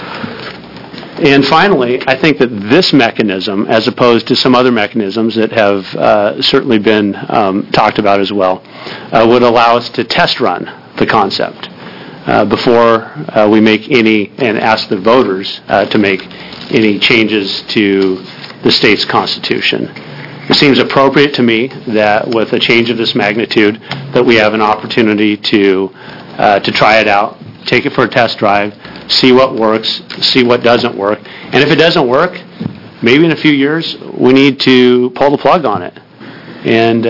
And finally, I think that this mechanism, as opposed to some other mechanisms that have certainly been talked about as well, would allow us to test run the concept before we make any, and ask the voters to make any changes to the state's constitution. It seems appropriate to me that with a change of this magnitude that we have an opportunity to try it out, take it for a test drive, see what works, see what doesn't work. And if it doesn't work, maybe in a few years we need to pull the plug on it and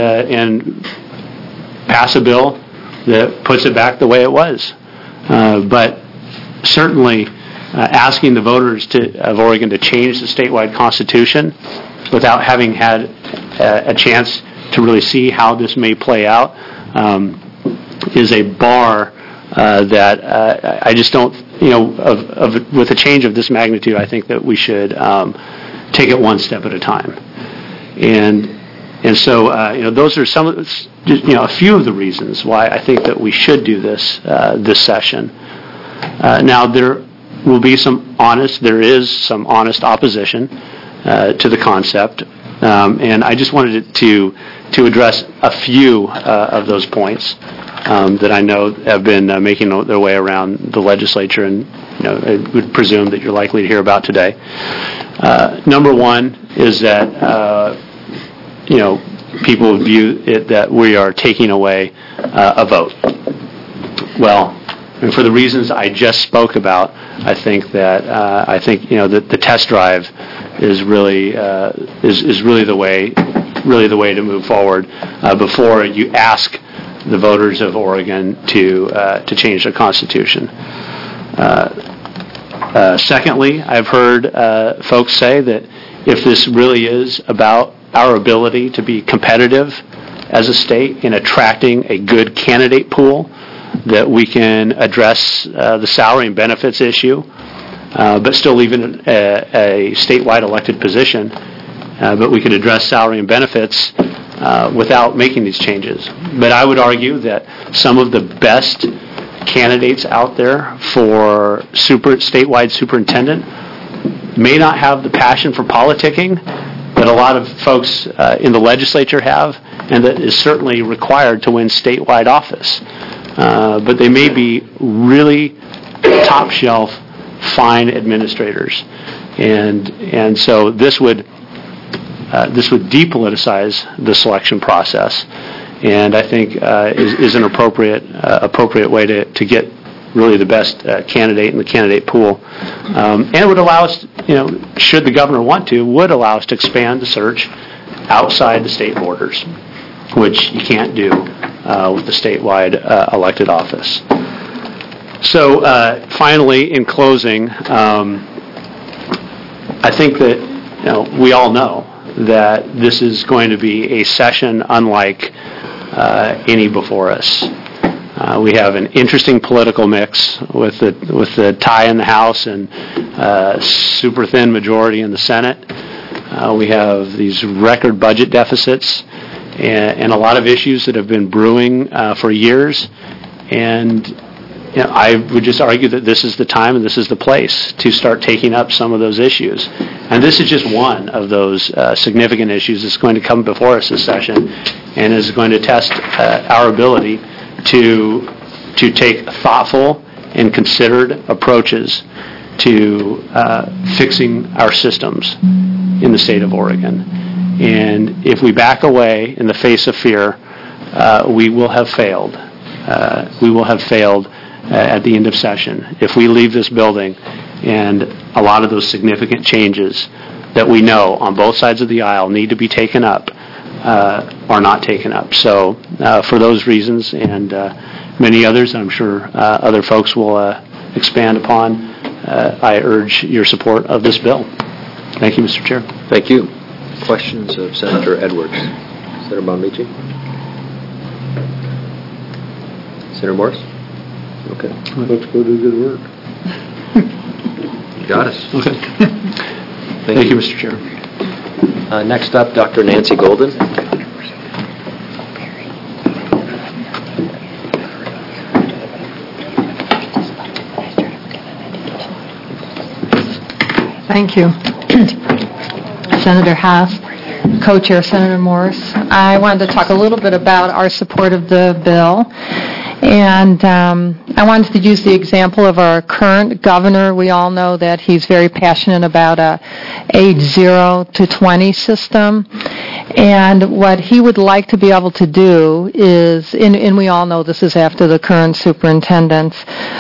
pass a bill that puts it back the way it was. But certainly asking the voters of Oregon to change the statewide constitution without having had a chance to really see how this may play out is a bar that I just don't, with a change of this magnitude, I think that we should take it one step at a time. And so, those are some of a few of the reasons why I think that we should do this session. Now, there is some honest opposition to the concept, and I just wanted to address a few of those points that I know have been making their way around the legislature, and I would presume that you're likely to hear about today. Number one is that people view it that we are taking away a vote. Well, and for the reasons I just spoke about, I think that that the test drive is really the way to move forward before you ask the voters of Oregon to change their constitution. Secondly, I've heard folks say that if this really is about our ability to be competitive as a state in attracting a good candidate pool, that we can address the salary and benefits issue, but still leave it a statewide elected position, but we can address salary and benefits without making these changes. But I would argue that some of the best candidates out there for statewide superintendent may not have the passion for politicking that a lot of folks in the legislature have, and that is certainly required to win statewide office. But they may be really top shelf, fine administrators, and so this would depoliticize the selection process, and I think is an appropriate way to get really the best candidate in the candidate pool, and it would allow us, should the governor want to, would allow us to expand the search outside the state borders, which you can't do with the statewide elected office. So finally, in closing, I think that we all know that this is going to be a session unlike any before us. We have an interesting political mix with the tie in the House and super thin majority in the Senate. We have these record budget deficits and a lot of issues that have been brewing for years. And I would just argue that this is the time and this is the place to start taking up some of those issues. And this is just one of those significant issues that's going to come before us this session, and is going to test our ability to take thoughtful and considered approaches to fixing our systems in the state of Oregon. And if we back away in the face of fear, we will have failed. We will have failed at the end of session if we leave this building and a lot of those significant changes that we know on both sides of the aisle need to be taken up are not taken up. So for those reasons and many others I'm sure other folks will expand upon, I urge your support of this bill. Thank you, Mr. Chair. Thank you. Questions of Senator Edwards? Senator Bonamici? Senator Morris? Okay. Let's go do good work. You got us. Okay. Thank you, Mr. Chair. Next up, Dr. Nancy Golden. Thank you. Senator Haas, Co-Chair Senator Morris. I wanted to talk a little bit about our support of the bill. And I wanted to use the example of our current governor. We all know that he's very passionate about a age 0 to 20 system. And what he would like to be able to do is, and we all know this is after the current superintendent's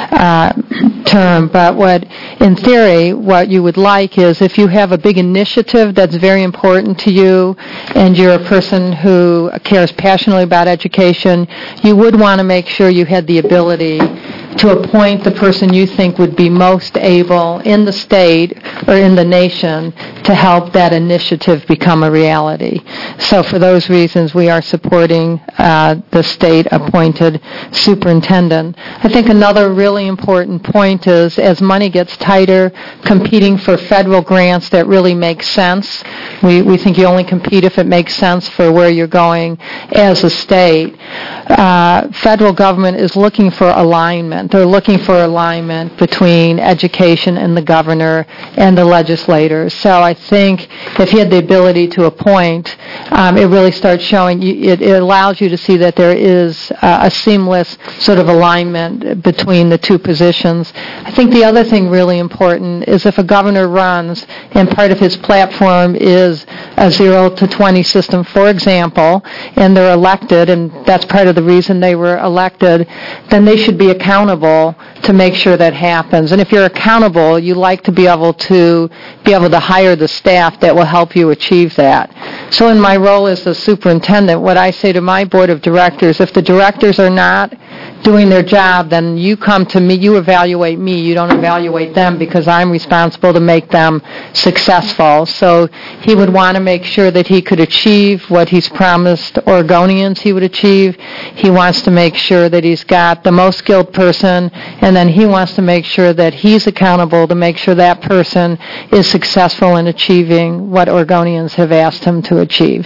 term, but in theory, what you would like is if you have a big initiative that's very important to you and you're a person who cares passionately about education, you would want to make sure you had the ability to appoint the person you think would be most able in the state or in the nation to help that initiative become a reality. So for those reasons, we are supporting the state-appointed superintendent. I think another really important point is as money gets tighter, competing for federal grants that really make sense. We think you only compete if it makes sense for where you're going as a state. Federal government is looking for alignment. They're looking for alignment between education and the governor and the legislators. So I think if you had the ability to appoint, it really starts showing, it allows you to see that there is a seamless sort of alignment between the two positions. I think the other thing really important is if a governor runs and part of his platform is a 0 to 20 system, for example, and they're elected, and that's part of the reason they were elected, then they should be accountable to make sure that happens. And if you're accountable, you like to be able to hire the staff that will help you achieve that. So in my role as the superintendent, what I say to my board of directors, if the directors are not doing their job, then you come to me, you evaluate me, you don't evaluate them because I'm responsible to make them successful. So he would want to make sure that he could achieve what he's promised Oregonians he would achieve. He wants to make sure that he's got the most skilled person, and then he wants to make sure that he's accountable to make sure that person is successful in achieving what Oregonians have asked him to achieve.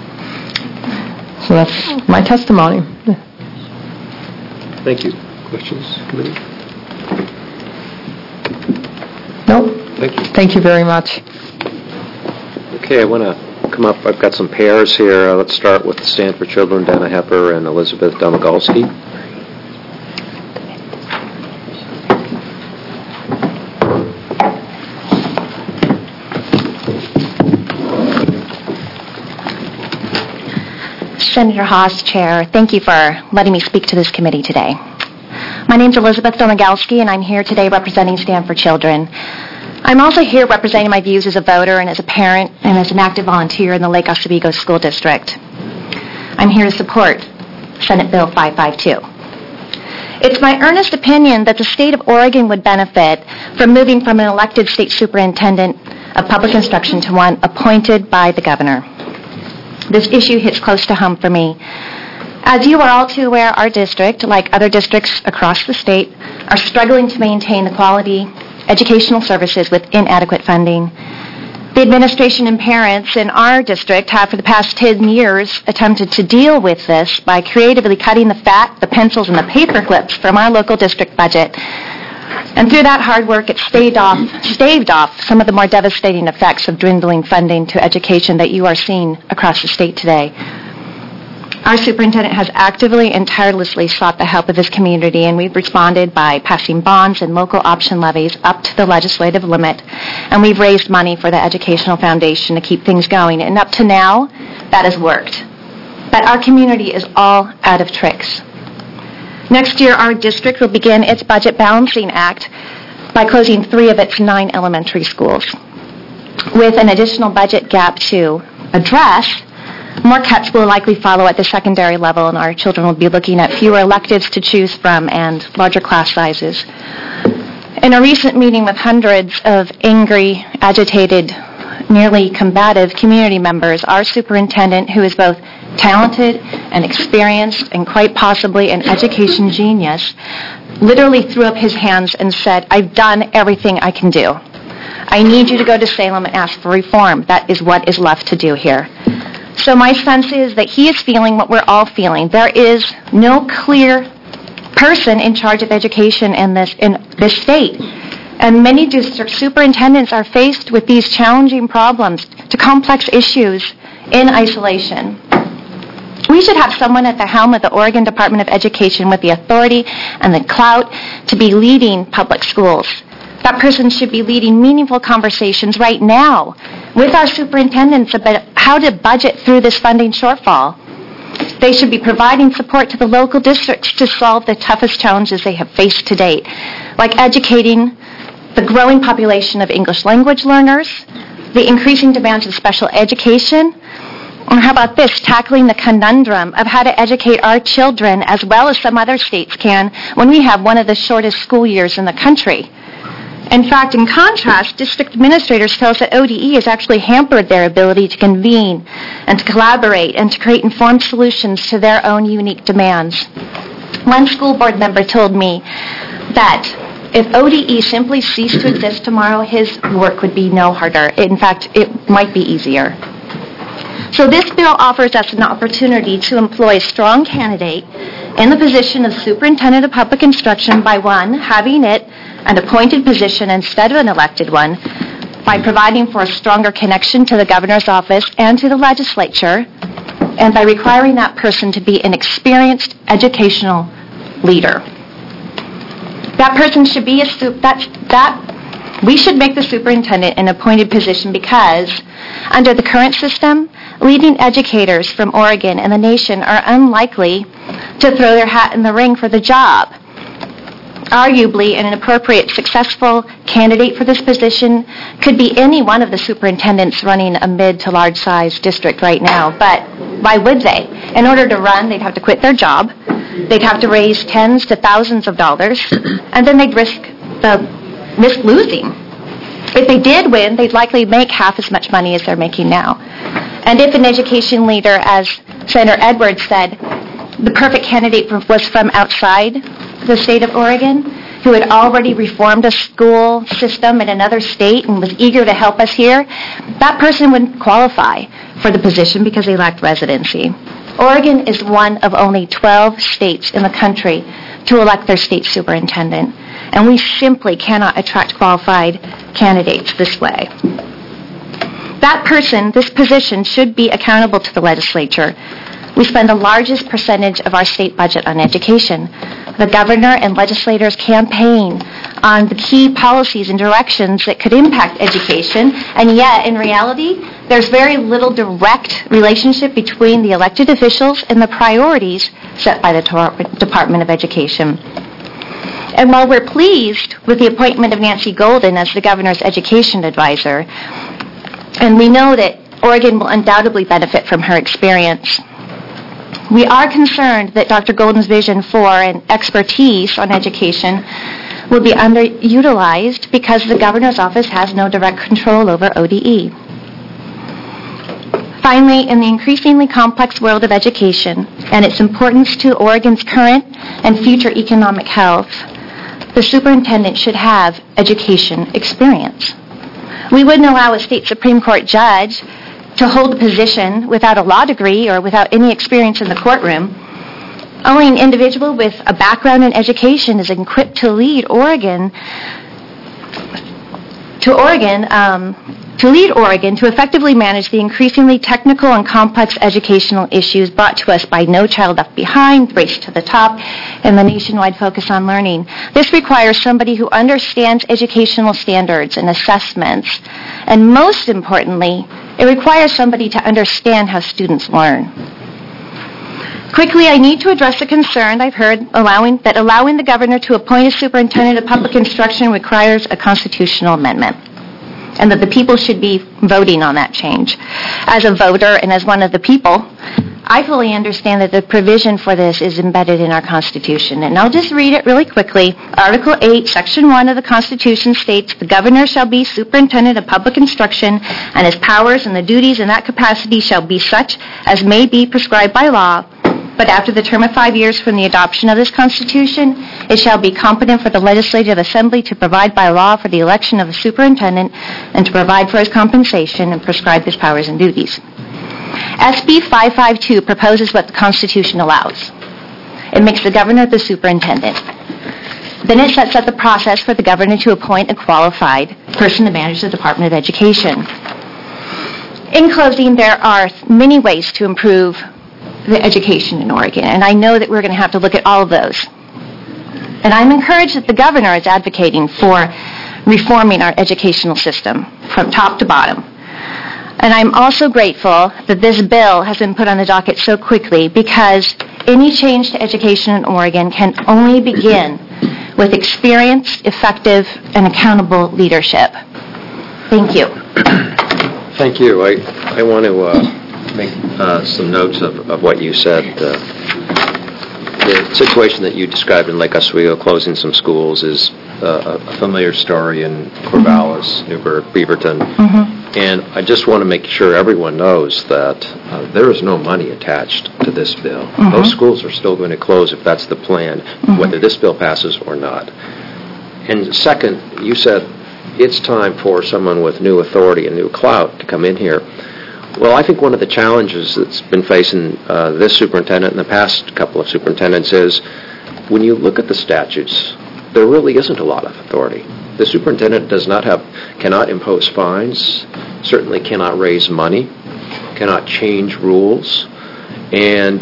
So that's my testimony. Thank you. Questions, committee? Nope. Thank you. Thank you very much. Okay, I want to come up. I've got some pairs here. Let's start with Stand for Children, Dana Hepper and Elizabeth Domagalski. Senator Haas, Chair, thank you for letting me speak to this committee today. My name is Elizabeth Domagalski, and I'm here today representing Stand for Children. I'm also here representing my views as a voter and as a parent and as an active volunteer in the Lake Oswego School District. I'm here to support Senate Bill 552. It's my earnest opinion that the state of Oregon would benefit from moving from an elected state superintendent of public instruction to one appointed by the governor. This issue hits close to home for me. As you are all too aware, our district, like other districts across the state, are struggling to maintain the quality educational services with inadequate funding. The administration and parents in our district have for the past 10 years attempted to deal with this by creatively cutting the fat, the pencils, and the paper clips from our local district budget. And through that hard work, it staved off some of the more devastating effects of dwindling funding to education that you are seeing across the state today. Our superintendent has actively and tirelessly sought the help of his community, and we've responded by passing bonds and local option levies up to the legislative limit, and we've raised money for the Educational Foundation to keep things going. And up to now, that has worked. But our community is all out of tricks. Next year, our district will begin its budget balancing act by closing 3 of its 9 elementary schools. with an additional budget gap to address, more cuts will likely follow at the secondary level, and our children will be looking at fewer electives to choose from and larger class sizes. In a recent meeting with hundreds of angry, agitated, nearly combative community members, our superintendent, who is both talented and experienced and quite possibly an education genius, literally threw up his hands and said, "I've done everything I can do. I need you to go to Salem and ask for reform. That is what is left to do here." So my sense is that he is feeling what we're all feeling. There is no clear person in charge of education in this state. And many district superintendents are faced with these challenging problems to complex issues in isolation. We should have someone at the helm of the Oregon Department of Education with the authority and the clout to be leading public schools. That person should be leading meaningful conversations right now with our superintendents about how to budget through this funding shortfall. They should be providing support to the local districts to solve the toughest challenges they have faced to date, like educating the growing population of English language learners, the increasing demands of special education, or how about this, tackling the conundrum of how to educate our children as well as some other states can when we have one of the shortest school years in the country. In fact, in contrast, district administrators tell us that ODE has actually hampered their ability to convene and to collaborate and to create informed solutions to their own unique demands. One school board member told me that if ODE simply ceased to exist tomorrow, his work would be no harder. In fact, it might be easier. So this bill offers us an opportunity to employ a strong candidate in the position of Superintendent of Public Instruction by, one, having it an appointed position instead of an elected one, by providing for a stronger connection to the governor's office and to the legislature, and by requiring that person to be an experienced educational leader. That person should be we should make the superintendent an appointed position because under the current system, leading educators from Oregon and the nation are unlikely to throw their hat in the ring for the job. Arguably, an appropriate, successful candidate for this position could be any one of the superintendents running a mid to large size district right now. But why would they? In order to run, they'd have to quit their job. They'd have to raise tens to thousands of dollars, and then they'd risk losing. If they did win, they'd likely make half as much money as they're making now. And if an education leader, as Senator Edwards said, the perfect candidate was from outside the state of Oregon, who had already reformed a school system in another state and was eager to help us here, that person wouldn't qualify for the position because they lacked residency. Oregon is one of only 12 states in the country to elect their state superintendent, and we simply cannot attract qualified candidates this way. That person, this position, should be accountable to the legislature. We spend the largest percentage of our state budget on education. The governor and legislators campaign on the key policies and directions that could impact education, and yet, in reality, there's very little direct relationship between the elected officials and the priorities set by the Department of Education. And while we're pleased with the appointment of Nancy Golden as the governor's education advisor, and we know that Oregon will undoubtedly benefit from her experience, we are concerned that Dr. Golden's vision for and expertise on education will be underutilized because the governor's office has no direct control over ODE. Finally, in the increasingly complex world of education and its importance to Oregon's current and future economic health, the superintendent should have education experience. We wouldn't allow a state Supreme Court judge to hold a position without a law degree or without any experience in the courtroom. Only an individual with a background in education is equipped to lead Oregon to effectively manage the increasingly technical and complex educational issues brought to us by No Child Left Behind, Race to the Top, and the nationwide focus on learning. This requires somebody who understands educational standards and assessments, and most importantly, it requires somebody to understand how students learn. Quickly, I need to address a concern I've heard allowing the governor to appoint a superintendent of public instruction requires a constitutional amendment. and that the people should be voting on that change. As a voter and as one of the people, I fully understand that the provision for this is embedded in our Constitution. And I'll just read it really quickly. Article 8, Section 1 of the Constitution states, "The governor shall be superintendent of public instruction, and his powers and the duties in that capacity shall be such as may be prescribed by law. But after the term of 5 years from the adoption of this Constitution, it shall be competent for the Legislative Assembly to provide by law for the election of a superintendent and to provide for his compensation and prescribe his powers and duties." SB 552 proposes what the Constitution allows. It makes the governor the superintendent. Then it sets up the process for the governor to appoint a qualified person to manage the Department of Education. In closing, there are many ways to improve the education in Oregon, and I know that we're going to have to look at all of those. And I'm encouraged that the governor is advocating for reforming our educational system from top to bottom. And I'm also grateful that this bill has been put on the docket so quickly, because any change to education in Oregon can only begin with experienced, effective, and accountable leadership. Thank you. Thank you. I want to make some notes of what you said. The situation that you described in Lake Oswego, closing some schools, is a familiar story in Corvallis, Newburgh, Beaverton. And I just want to make sure everyone knows that there is no money attached to this bill. Those schools are still going to close if that's the plan, whether this bill passes or not. And second, you said it's time for someone with new authority and new clout to come in here. Well, I think one of the challenges that's been facing this superintendent and the past couple of superintendents is when you look at the statutes, there really isn't a lot of authority. The superintendent cannot impose fines, certainly cannot raise money, cannot change rules, and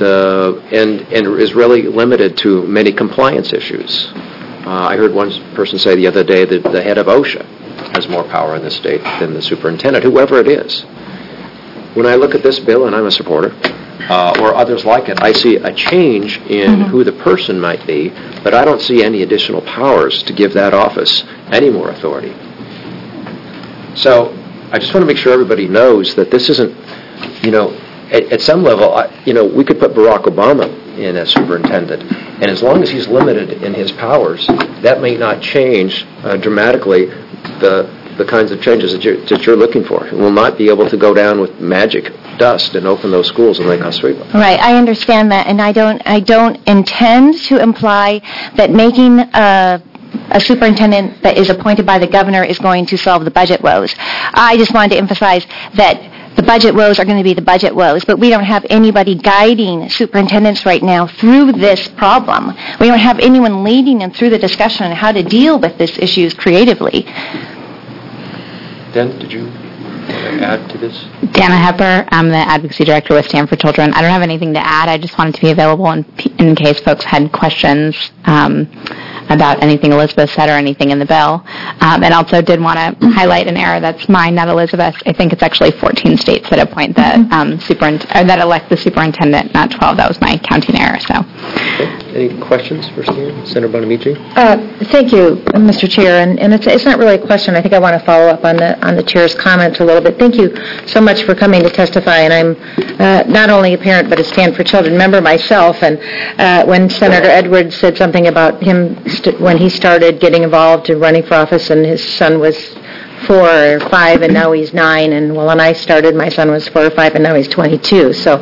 is really limited to many compliance issues. I heard one person say the other day that the head of OSHA has more power in the state than the superintendent, whoever it is. When I look at this bill, and I'm a supporter, or others like it, I see a change in who the person might be, but I don't see any additional powers to give that office any more authority. So I just want to make sure everybody knows that this isn't, at some level, we could put Barack Obama in as superintendent, and as long as he's limited in his powers, that may not change dramatically the kinds of changes that you're looking for. It will not be able to go down with magic dust and open those schools in Lake Oswego. Right, I understand that, and I don't intend to imply that making a superintendent that is appointed by the governor is going to solve the budget woes. I just wanted to emphasize that the budget woes are going to be the budget woes, but we don't have anybody guiding superintendents right now through this problem. We don't have anyone leading them through the discussion on how to deal with these issues creatively. Dan, did you add to this? Dana Hepper, I'm the Advocacy Director with Stand for Children. I don't have anything to add. I just wanted to be available in case folks had questions about anything Elizabeth said or anything in the bill. And also did want to highlight an error that's mine, not Elizabeth. I think it's actually 14 states that appoint the that elect the superintendent, not 12. That was my counting error. So. Okay. Any questions for Senator Bonamici? Thank you, Mr. Chair. And it's not really a question. I think I want to follow up on the chair's comments a little bit. Thank you so much for coming to testify. And I'm not only a parent but a Stand for Children member myself. And when Senator Edwards said something about him when he started getting involved in running for office, and his son was 4 or 5, and now he's 9. And when I started, my son was 4 or 5, and now he's 22. So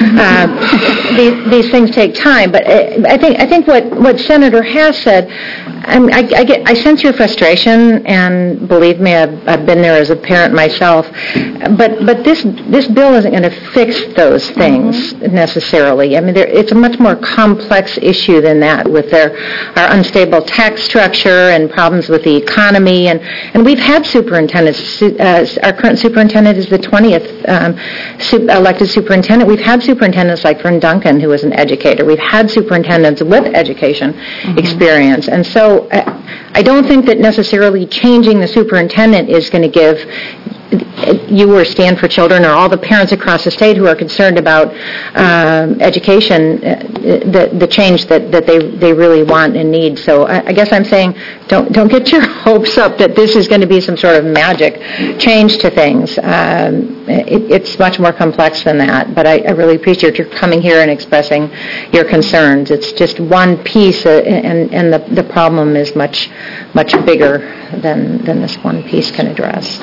these things take time. But I think what Senator has said, I sense your frustration, and believe me, I've been there as a parent myself. But this bill isn't going to fix those things necessarily. I mean, it's a much more complex issue than that, with our unstable tax structure and problems with the economy. And we've had superintendents. Our current superintendent is the 20th elected superintendent. We've had superintendents like Vern Duncan, who was an educator. We've had superintendents with education experience. And so I don't think that necessarily changing the superintendent is going to give you or Stand for Children or all the parents across the state who are concerned about education, the change that they really want and need. So I guess I'm saying don't get your hopes up that this is going to be some sort of magic change to things. It's much more complex than that, but I really appreciate your coming here and expressing your concerns. It's just one piece, and the problem is much bigger than this one piece can address.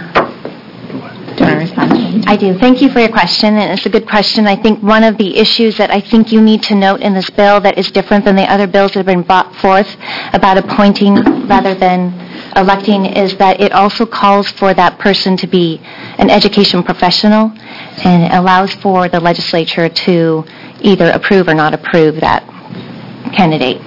Do you want to respond? I do. Thank you for your question, and it's a good question. I think one of the issues that I think you need to note in this bill that is different than the other bills that have been brought forth about appointing rather than electing is that it also calls for that person to be an education professional, and it allows for the legislature to either approve or not approve that candidate.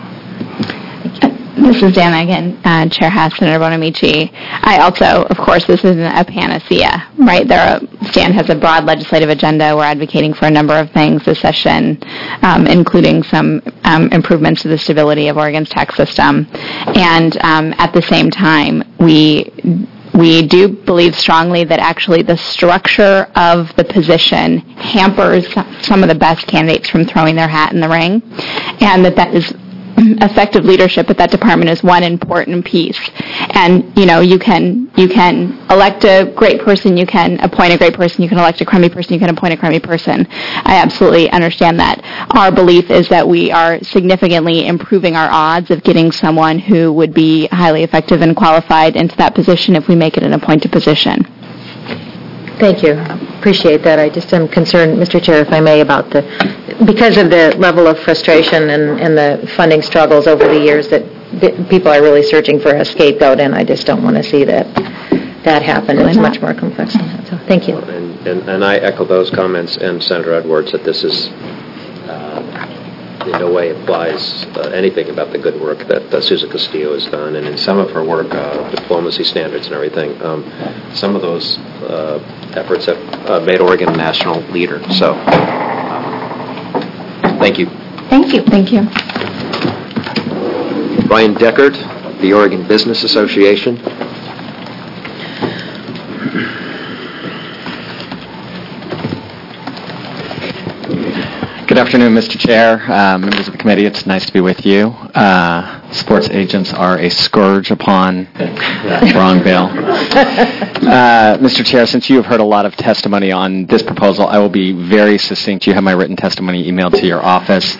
This is Dana again, Chair Haas, Senator Bonamici. I also, of course, this isn't a panacea, right? Stan has a broad legislative agenda. We're advocating for a number of things this session, including some improvements to the stability of Oregon's tax system. And at the same time, we do believe strongly that actually the structure of the position hampers some of the best candidates from throwing their hat in the ring, and that is effective leadership at that department is one important piece. And you can elect a great person, you can appoint a great person, you can elect a crummy person, you can appoint a crummy person. I absolutely understand that. Our belief is that we are significantly improving our odds of getting someone who would be highly effective and qualified into that position if we make it an appointed position. Thank you. Appreciate that. I just am concerned, Mr. Chair, if I may, about because of the level of frustration and the funding struggles over the years that people are really searching for a scapegoat, and I just don't want to see that happen. It's much more complex than that. So thank you. And I echo those comments and Senator Edwards that this is in no way implies anything about the good work that Susan Castillo has done, and in some of her work, diplomacy standards and everything, some of those efforts have made Oregon a national leader. So, thank you. Thank you. Thank you. Brian Deckard, the Oregon Business Association. Good afternoon, Mr. Chair, members of the committee. It's nice to be with you. Sports agents are a scourge upon wrong bill. Mr. Chair, since you have heard a lot of testimony on this proposal, I will be very succinct. You have my written testimony emailed to your office.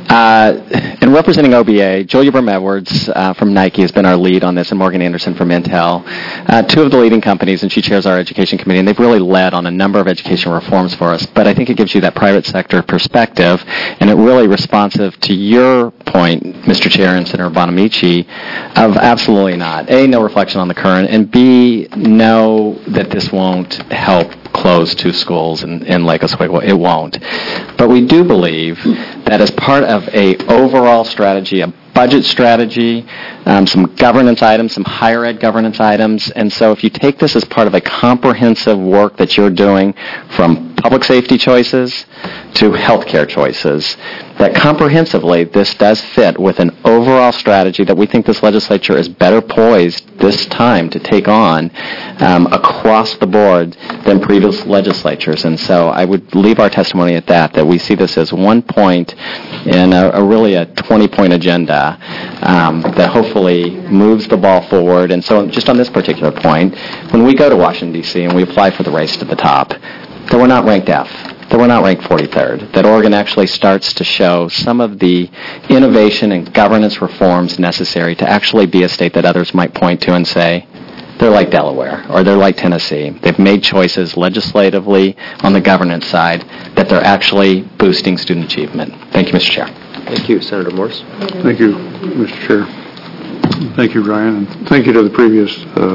In representing OBA, Julia Brum-Edwards from Nike has been our lead on this, and Morgan Anderson from Intel. Two of the leading companies, and she chairs our education committee, and they've really led on a number of education reforms for us. But I think it gives you that private sector perspective, and it really responsive to your point, Mr. Chair and Senator Bonamici, of absolutely not. A, no reflection on the current, and B, know that this won't help close two schools in Lake Oswego. It won't. But we do believe that as part of a overall strategy, a budget strategy, some governance items, some higher ed governance items, and so if you take this as part of a comprehensive work that you're doing from public safety choices to healthcare choices, that comprehensively this does fit with an overall strategy that we think this legislature is better poised this time to take on across the board than previous legislatures. And so I would leave our testimony at that we see this as 1 point in really a 20-point agenda that hopefully moves the ball forward. And so just on this particular point, when we go to Washington, D.C., and we apply for the race to the top, that we're not ranked F, that we're not ranked 43rd, that Oregon actually starts to show some of the innovation and governance reforms necessary to actually be a state that others might point to and say, they're like Delaware, or they're like Tennessee. They've made choices legislatively on the governance side that they're actually boosting student achievement. Thank you, Mr. Chair. Thank you. Senator Morse. Thank you, Mr. Chair. Thank you, Ryan, and thank you to the previous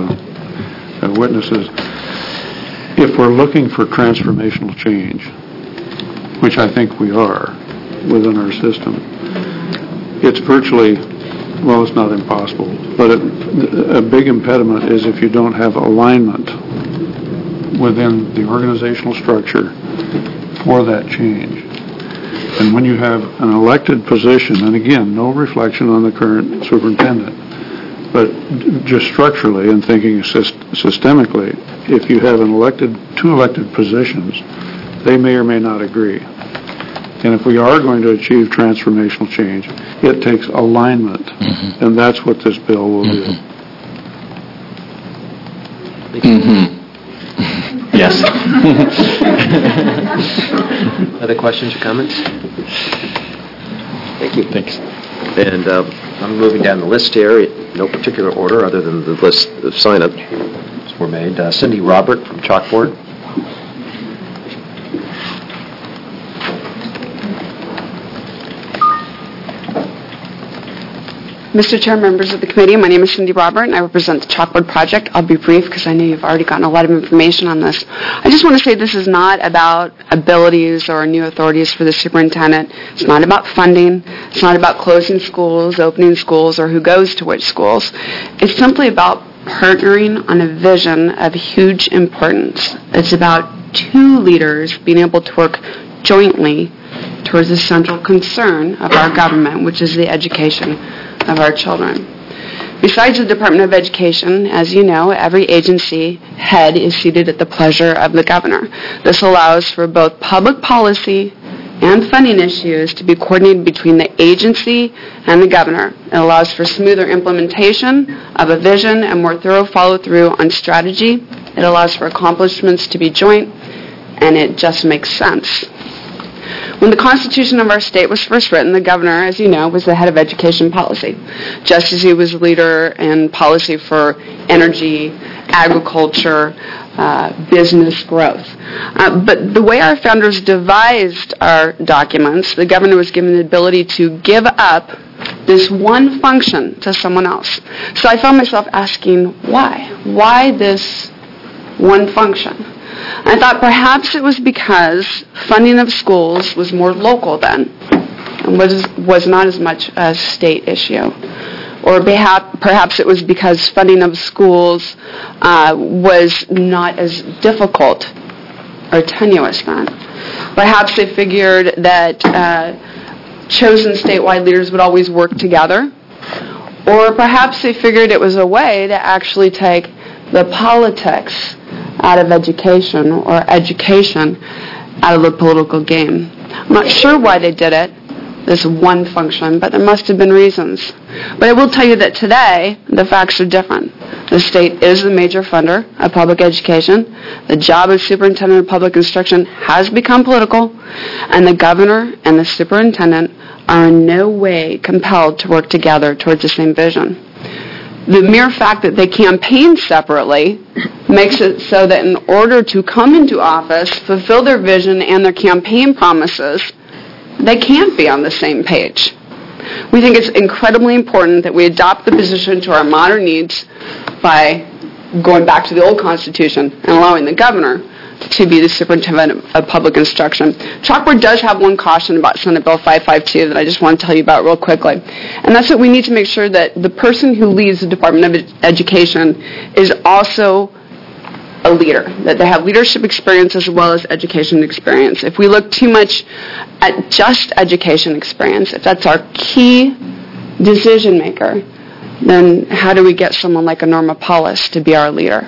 witnesses. If we're looking for transformational change, which I think we are within our system, it's virtually, well, it's not impossible, but a big impediment is if you don't have alignment within the organizational structure for that change. And when you have an elected position, and again, no reflection on the current superintendent, But just structurally and thinking systemically, if you have two elected positions, they may or may not agree. And if we are going to achieve transformational change, it takes alignment, and that's what this bill will do. Yes. Other questions or comments? Thank you. Thanks. And I'm moving down the list here, in no particular order other than the list of sign-ups were made. Cindy Robert from Chalkboard. Mr. Chair, members of the committee, my name is Cindy Robert, and I represent the Chalkboard Project. I'll be brief because I know you've already gotten a lot of information on this. I just want to say this is not about abilities or new authorities for the superintendent. It's not about funding. It's not about closing schools, opening schools, or who goes to which schools. It's simply about partnering on a vision of huge importance. It's about two leaders being able to work jointly towards the central concern of our government, which is the education of our children. Besides the Department of Education, as you know, every agency head is seated at the pleasure of the governor. This allows for both public policy and funding issues to be coordinated between the agency and the governor. It allows for smoother implementation of a vision and more thorough follow-through on strategy. It allows for accomplishments to be joint, and it just makes sense. When the Constitution of our state was first written, the governor, as you know, was the head of education policy, just as he was the leader in policy for energy, agriculture, business growth. But the way our founders devised our documents, the governor was given the ability to give up this one function to someone else. So I found myself asking, why? Why this one function? I thought perhaps it was because funding of schools was more local then and was not as much a state issue. Or perhaps it was because funding of schools was not as difficult or tenuous then. Perhaps they figured that chosen statewide leaders would always work together. Or perhaps they figured it was a way to actually take the politics out of education or education out of the political game. I'm not sure why they did it, this one function, but there must have been reasons. But I will tell you that today, the facts are different. The state is the major funder of public education. The job of superintendent of public instruction has become political, and the governor and the superintendent are in no way compelled to work together towards the same vision. The mere fact that they campaign separately makes it so that in order to come into office, fulfill their vision and their campaign promises, they can't be on the same page. We think it's incredibly important that we adopt the position to our modern needs by going back to the old Constitution and allowing the governor to be the superintendent of public instruction. Chalkboard does have one caution about Senate Bill 552 that I just want to tell you about real quickly. And that's that we need to make sure that the person who leads the Department of Education is also a leader, that they have leadership experience as well as education experience. If we look too much at just education experience, if that's our key decision maker, then how do we get someone like a Norma Paulus to be our leader?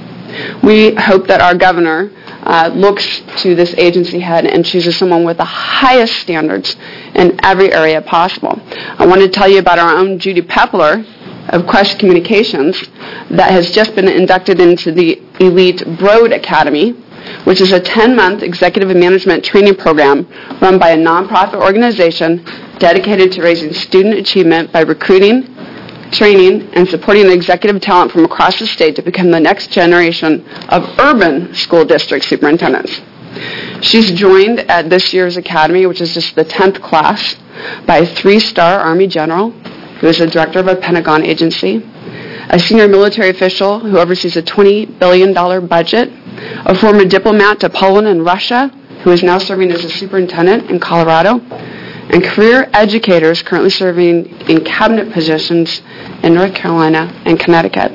We hope that our governor looks to this agency head and chooses someone with the highest standards in every area possible. I want to tell you about our own Judy Pepler of Quest Communications that has just been inducted into the Elite Broad Academy, which is a 10-month executive and management training program run by a nonprofit organization dedicated to raising student achievement by recruiting, training, and supporting the executive talent from across the state to become the next generation of urban school district superintendents. She's joined at this year's academy, which is just the 10th class, by a 3-star Army general who is the director of a Pentagon agency, a senior military official who oversees a $20 billion budget, a former diplomat to Poland and Russia who is now serving as a superintendent in Colorado, and career educators currently serving in cabinet positions in North Carolina and Connecticut.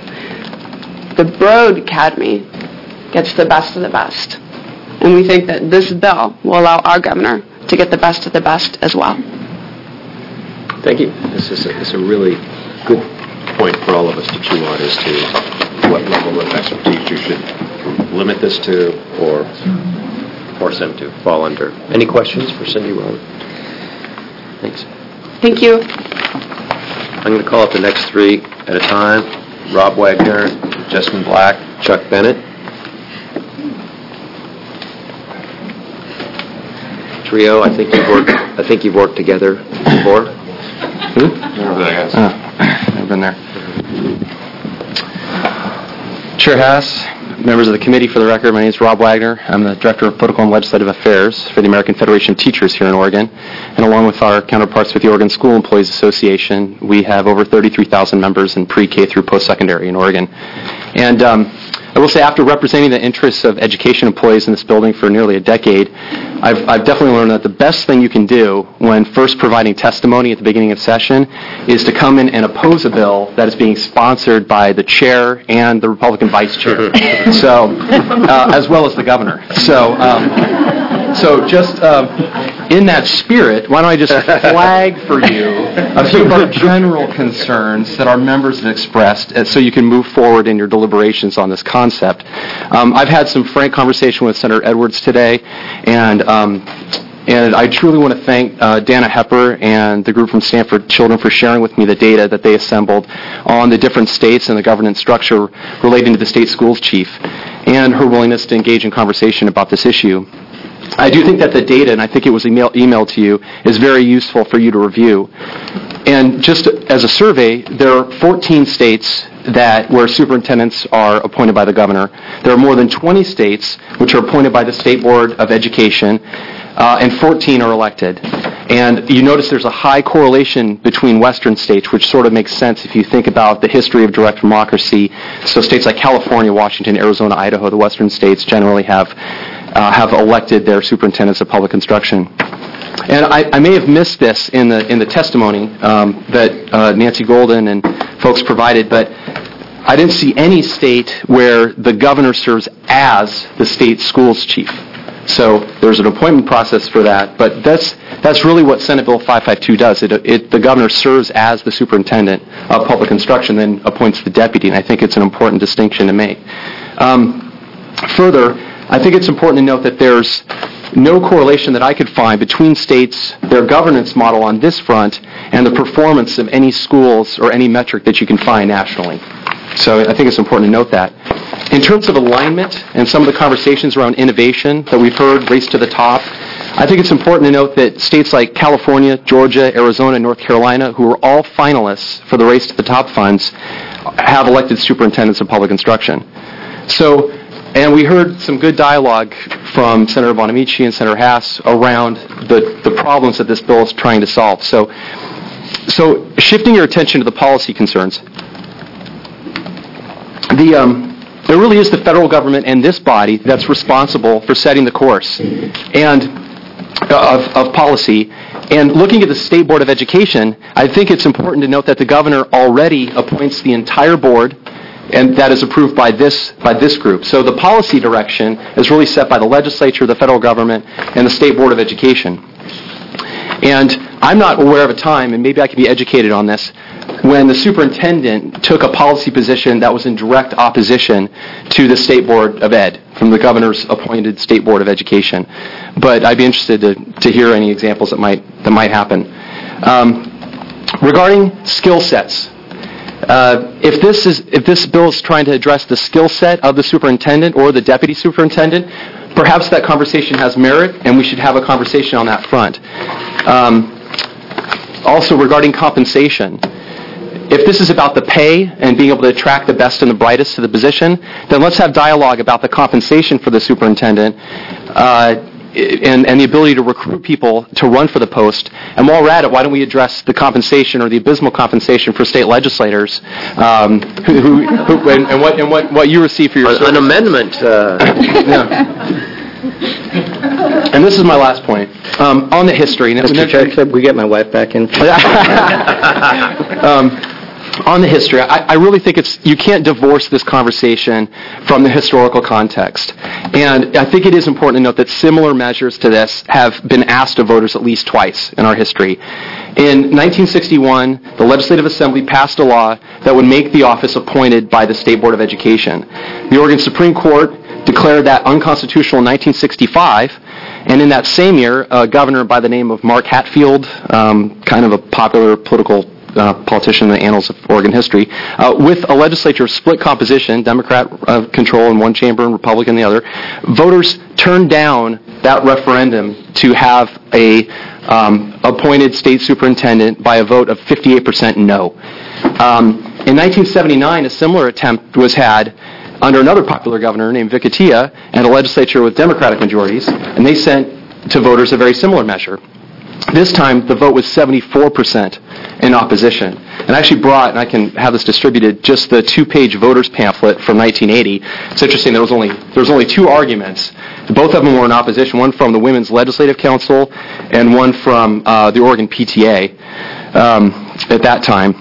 The Broad Academy gets the best of the best, and we think that this bill will allow our governor to get the best of the best as well. Thank you. This is a really good point for all of us to chew on as to what level of expertise you should limit this to or force them to fall under. Any questions for Cindy Rowland? Thanks. Thank you. I'm going to call up the next three at a time. Rob Wagner, Justin Black, Chuck Bennett. Trio, I think you've worked together before. I've been there. Chair Haas, members of the committee, for the record, my name is Rob Wagner. I'm the Director of Political and Legislative Affairs for the American Federation of Teachers here in Oregon. And along with our counterparts with the Oregon School Employees Association, we have over 33,000 members in pre-K through post-secondary in Oregon. And I will say, after representing the interests of education employees in this building for nearly a decade, I've definitely learned that the best thing you can do when first providing testimony at the beginning of session is to come in and oppose a bill that is being sponsored by the chair and the Republican vice chair, so as well as the governor. So just in that spirit, why don't I just flag for you a few of our general concerns that our members have expressed so you can move forward in your deliberations on this concept. I've had some frank conversation with Senator Edwards today, and I truly want to thank Dana Hepper and the group from Stand for Children for sharing with me the data that they assembled on the different states and the governance structure relating to the state schools chief, and her willingness to engage in conversation about this issue. I do think that the data, and I think it was emailed to you, is very useful for you to review. And just as a survey, there are 14 states where superintendents are appointed by the governor. There are more than 20 states which are appointed by the State Board of Education, and 14 are elected. And you notice there's a high correlation between Western states, which sort of makes sense if you think about the history of direct democracy. So states like California, Washington, Arizona, Idaho, the Western states generally have elected their superintendents of public instruction. And I may have missed this in the testimony that Nancy Golden and folks provided, but I didn't see any state where the governor serves as the state schools chief. So there's an appointment process for that, but that's really what Senate Bill 552 does. The governor serves as the superintendent of public instruction, then appoints the deputy, and I think it's an important distinction to make. Further, I think it's important to note that there's no correlation that I could find between states, their governance model on this front, and the performance of any schools or any metric that you can find nationally. So I think it's important to note that. In terms of alignment and some of the conversations around innovation that we've heard, race to the top, I think it's important to note that states like California, Georgia, Arizona, and North Carolina, who are all finalists for the Race to the Top funds, have elected superintendents of public instruction. So, and we heard some good dialogue from Senator Bonamici and Senator Haas around the problems that this bill is trying to solve. So shifting your attention to the policy concerns, there really is the federal government and this body that's responsible for setting the course and of policy. And looking at the State Board of Education, I think it's important to note that the governor already appoints the entire board, and that is approved by this group. So the policy direction is really set by the legislature, the federal government, and the State Board of Education. And I'm not aware of a time, and maybe I can be educated on this, when the superintendent took a policy position that was in direct opposition to the State Board of Ed from the governor's appointed State Board of Education. But I'd be interested to hear any examples that might happen. Regarding skill sets, if this bill is trying to address the skill set of the superintendent or the deputy superintendent, perhaps that conversation has merit, and we should have a conversation on that front. Also, regarding compensation, if this is about the pay and being able to attract the best and the brightest to the position, then let's have dialogue about the compensation for the superintendent and the ability to recruit people to run for the post. And while we're at it, why don't we address the compensation or the abysmal compensation for state legislators and what you receive for your service. An amendment. And this is my last point on the history. Mr. Chair, could we get my wife back in? on the history, I really think you can't divorce this conversation from the historical context. And I think it is important to note that similar measures to this have been asked of voters at least twice in our history. In 1961, the Legislative Assembly passed a law that would make the office appointed by the State Board of Education. The Oregon Supreme Court declared that unconstitutional in 1965, and in that same year, a governor by the name of Mark Hatfield, kind of a popular political politician in the annals of Oregon history, with a legislature of split composition, Democrat control in one chamber and Republican in the other, voters turned down that referendum to have a appointed state superintendent by a vote of 58% no. In 1979, a similar attempt was had under another popular governor named Vic Atiyeh and a legislature with Democratic majorities, and they sent to voters a very similar measure. This time, the vote was 74% in opposition. And I actually brought, and I can have this distributed, just the two-page voters pamphlet from 1980. It's interesting, there was only two arguments. Both of them were in opposition, one from the Women's Legislative Council and one from the Oregon PTA at that time.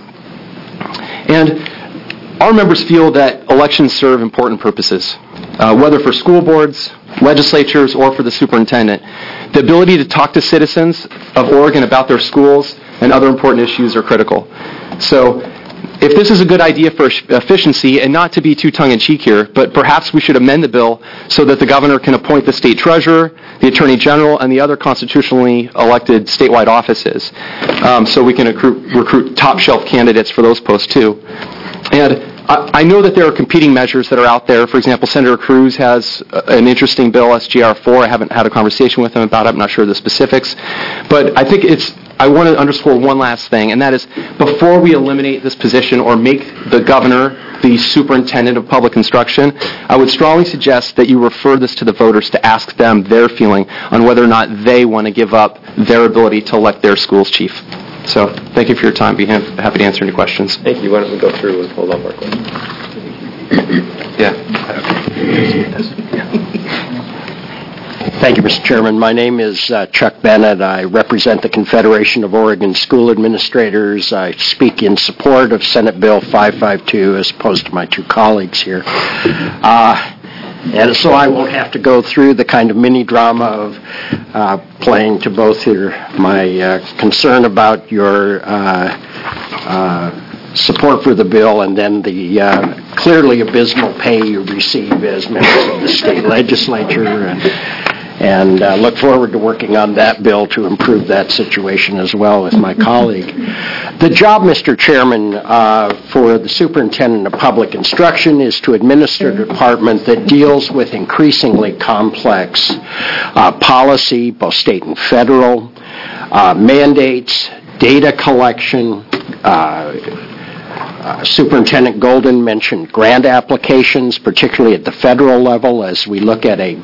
And our members feel that elections serve important purposes, whether for school boards, legislatures, or for the superintendent. The ability to talk to citizens of Oregon about their schools and other important issues are critical. So if this is a good idea for efficiency, and not to be too tongue-in-cheek here, but perhaps we should amend the bill so that the governor can appoint the state treasurer, the attorney general, and the other constitutionally elected statewide offices, so we can recruit top-shelf candidates for those posts too. And I know that there are competing measures that are out there. For example, Senator Cruz has an interesting bill, SGR 4. I haven't had a conversation with him about it. I'm not sure of the specifics. But I think I want to underscore one last thing, and that is before we eliminate this position or make the governor the superintendent of public instruction, I would strongly suggest that you refer this to the voters to ask them their feeling on whether or not they want to give up their ability to elect their school's chief. So thank you for your time. Be happy to answer any questions. Thank you. Why don't we go through and hold up our questions? Thank you, Mr. Chairman. My name is Chuck Bennett. I represent the Confederation of Oregon School Administrators. I speak in support of Senate Bill 552 as opposed to my two colleagues here. And so I won't have to go through the kind of mini-drama of playing to both here my concern about your support for the bill and then the clearly abysmal pay you receive as members of the state legislature, and look forward to working on that bill to improve that situation as well with my colleague. The job, Mr. Chairman, for the superintendent of public instruction is to administer a department that deals with increasingly complex policy, both state and federal, mandates, data collection. Superintendent Golden mentioned grant applications, particularly at the federal level, as we look at a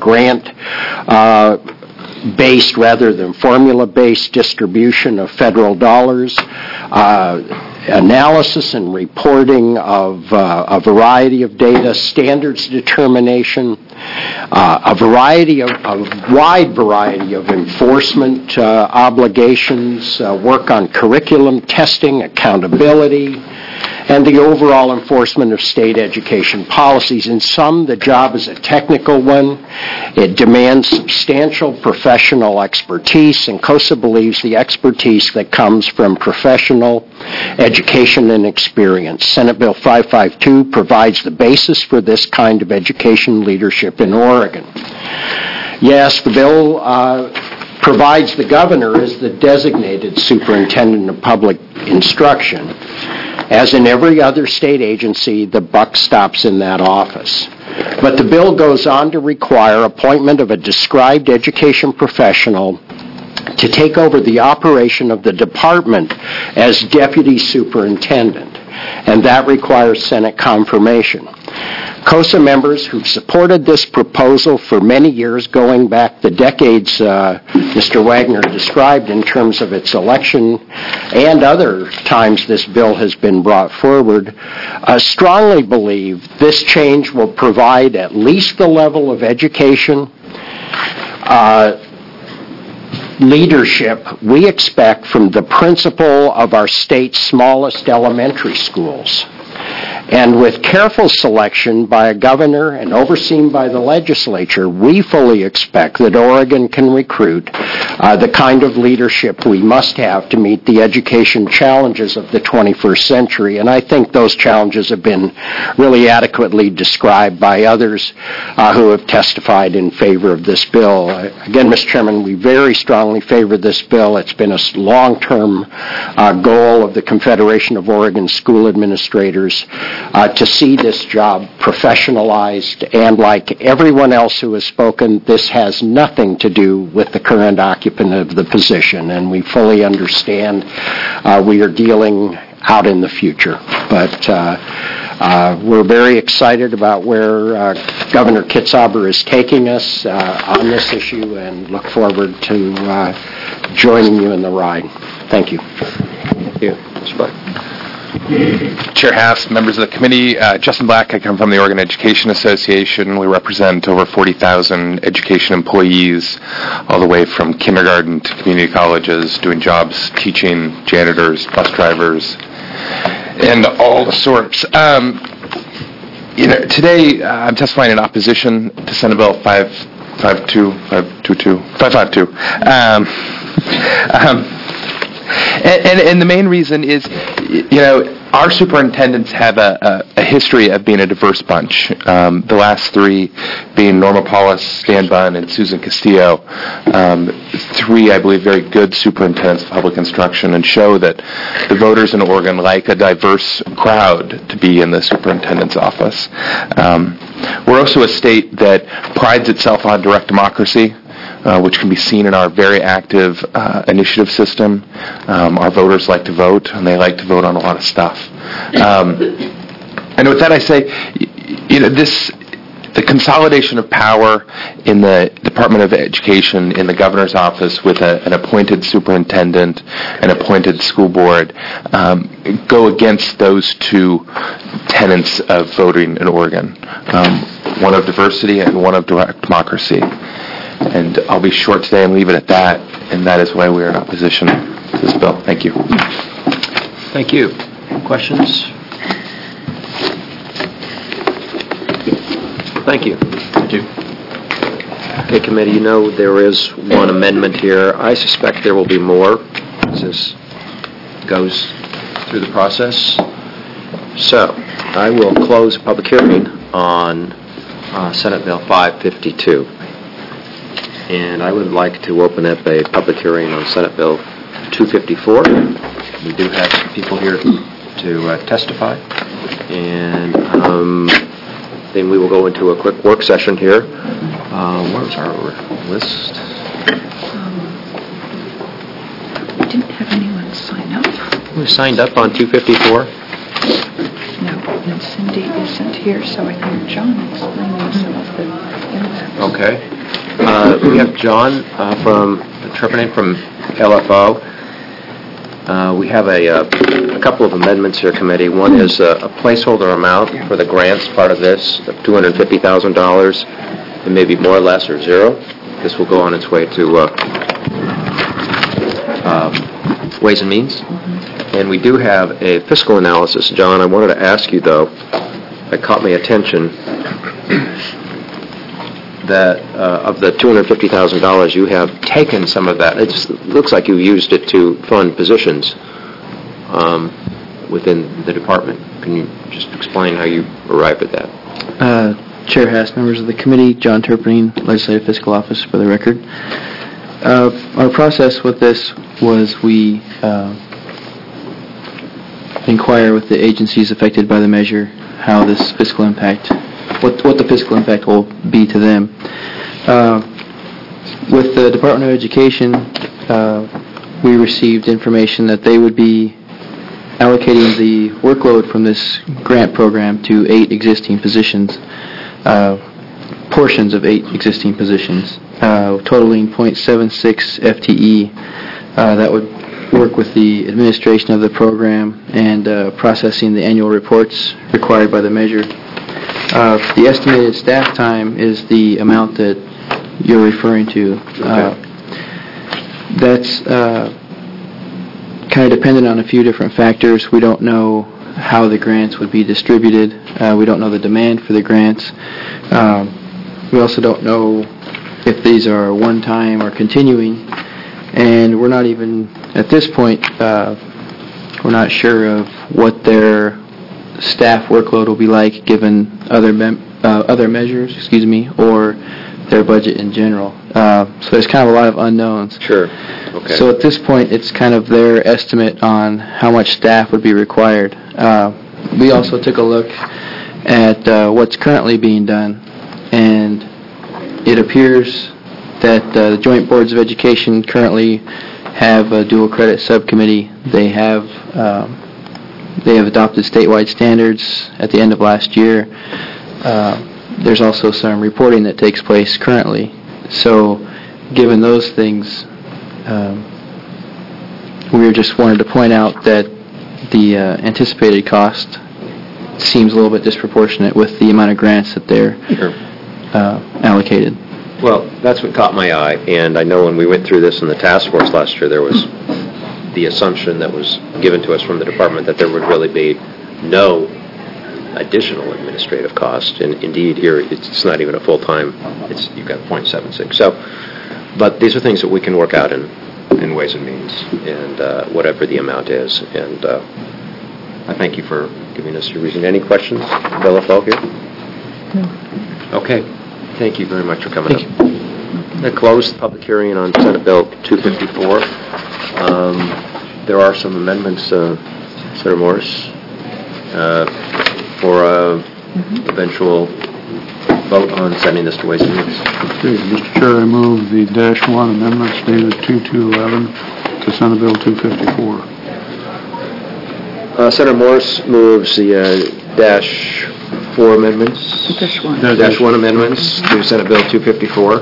grant-based rather than formula-based distribution of federal dollars, analysis and reporting of a variety of data, standards determination, a wide variety of enforcement obligations, work on curriculum testing, accountability, and the overall enforcement of state education policies. In sum, the job is a technical one. It demands substantial professional expertise, and COSA believes the expertise that comes from professional education and experience. Senate Bill 552 provides the basis for this kind of education leadership in Oregon. Yes, the bill provides the governor as the designated superintendent of public instruction. As in every other state agency, the buck stops in that office. But the bill goes on to require appointment of a described education professional to take over the operation of the department as deputy superintendent, and that requires Senate confirmation. COSA members who've supported this proposal for many years, going back the decades Mr. Wagner described in terms of its election and other times this bill has been brought forward, strongly believe this change will provide at least the level of education leadership we expect from the principal of our state's smallest elementary schools. And with careful selection by a governor and overseen by the legislature, we fully expect that Oregon can recruit the kind of leadership we must have to meet the education challenges of the 21st century. And I think those challenges have been really adequately described by others who have testified in favor of this bill. Again, Mr. Chairman, we very strongly favor this bill. It's been a long-term goal of the Confederation of Oregon School Administrators to see this job professionalized, and like everyone else who has spoken, this has nothing to do with the current occupant of the position, and we fully understand we are dealing out in the future. But we're very excited about where Governor Kitzhaber is taking us on this issue and look forward to joining you in the ride. Thank you. Thank you. Mr. Black. Chair Haas, members of the committee, Justin Black, I come from the Oregon Education Association. We represent over 40,000 education employees, all the way from kindergarten to community colleges, doing jobs, teaching, janitors, bus drivers, and all the sorts. Today I'm testifying in opposition to Senate Bill 552. And the main reason is, our superintendents have a history of being a diverse bunch. The last three being Norma Paulus, Stan Bunn, and Susan Castillo. Three, I believe, very good superintendents of public instruction, and show that the voters in Oregon like a diverse crowd to be in the superintendent's office. We're also a state that prides itself on direct democracy, which can be seen in our very active initiative system. Our voters like to vote, and they like to vote on a lot of stuff. And with that, I say, the consolidation of power in the Department of Education, in the governor's office, with an appointed superintendent, an appointed school board, go against those two tenets of voting in Oregon, one of diversity and one of direct democracy. And I'll be short today and leave it at that, and that is why we are in opposition to this bill. Thank you. Thank you. Questions? Thank you. Thank you. Okay, committee, there is one amendment here. I suspect there will be more as this goes through the process. So, I will close the public hearing on Senate Bill 552. And I would like to open up a public hearing on Senate Bill 254. We do have some people here to testify. And then we will go into a quick work session here. Where's our list? We didn't have anyone sign up. We signed up on 254? No, and Cindy isn't here, so I think John explained some of the... Okay. We have John from LFO. We have a couple of amendments here, committee. One is a placeholder amount for the grants part of this, of $250,000. It may be more or less or zero. This will go on its way to Ways and Means. And we do have a fiscal analysis. John, I wanted to ask you, though, that caught my attention, that of the $250,000, you have taken some of that. It looks like you used it to fund positions within the department. Can you just explain how you arrived at that? Chair Haas, members of the committee, John Turpinning, Legislative Fiscal Office, for the record. Our process with this was we inquire with the agencies affected by the measure how this fiscal impact, what the fiscal impact will be to them. With the Department of Education, we received information that they would be allocating the workload from this grant program to 8 existing positions, portions of 8 existing positions, totaling .76 FTE. That would work with the administration of the program and processing the annual reports required by the measure. The estimated staff time is the amount that you're referring to. That's kind of dependent on a few different factors. We don't know how the grants would be distributed. We don't know the demand for the grants. We also don't know if these are one-time or continuing. And we're not even, at this point, we're not sure of what their staff workload will be like given other measures, or their budget in general. So there's kind of a lot of unknowns. Sure. Okay. So at this point, it's kind of their estimate on how much staff would be required. We also took a look at what's currently being done, and it appears that the Joint Boards of Education currently have a dual credit subcommittee. They have adopted statewide standards at the end of last year. There's also some reporting that takes place currently. So given those things, we just wanted to point out that the anticipated cost seems a little bit disproportionate with the amount of grants that they're allocated. Well, that's what caught my eye, and I know when we went through this in the task force last year, there was the assumption that was given to us from the department that there would really be no additional administrative cost, and indeed here it's not even a full-time, you've got 0.76. So, but these are things that we can work out in Ways and Means, and whatever the amount is, and I thank you for giving us your reason. Any questions, Bill or here? No. Okay. Thank you very much for coming up. I'm going to close the public hearing on Senate Bill 254. There are some amendments, Senator Morris, for eventual vote on sending this to Ways and Means. Okay, Mr. Chair, I move the -1 amendments dated 2/2/11 to Senate Bill 254. Senator Morris moves the -4 amendments. -1 amendments to Senate Bill 254,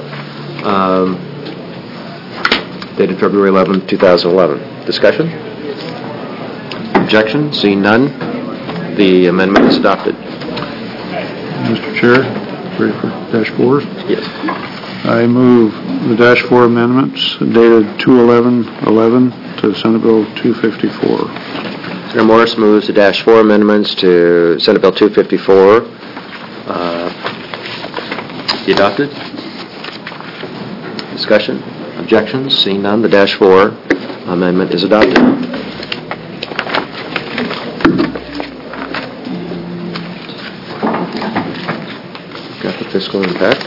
dated February 11, 2011. Discussion? Objection? Seeing none, the amendment is adopted. Mr. Chair, ready for -4s? Yes. I move the -4 amendments dated 2/11/11 to Senate Bill 254. Senator Morris moves the -4 amendments to Senate Bill 254. Be adopted. Discussion? Objections? Seeing none, the -4 amendment is adopted. Got the fiscal impact.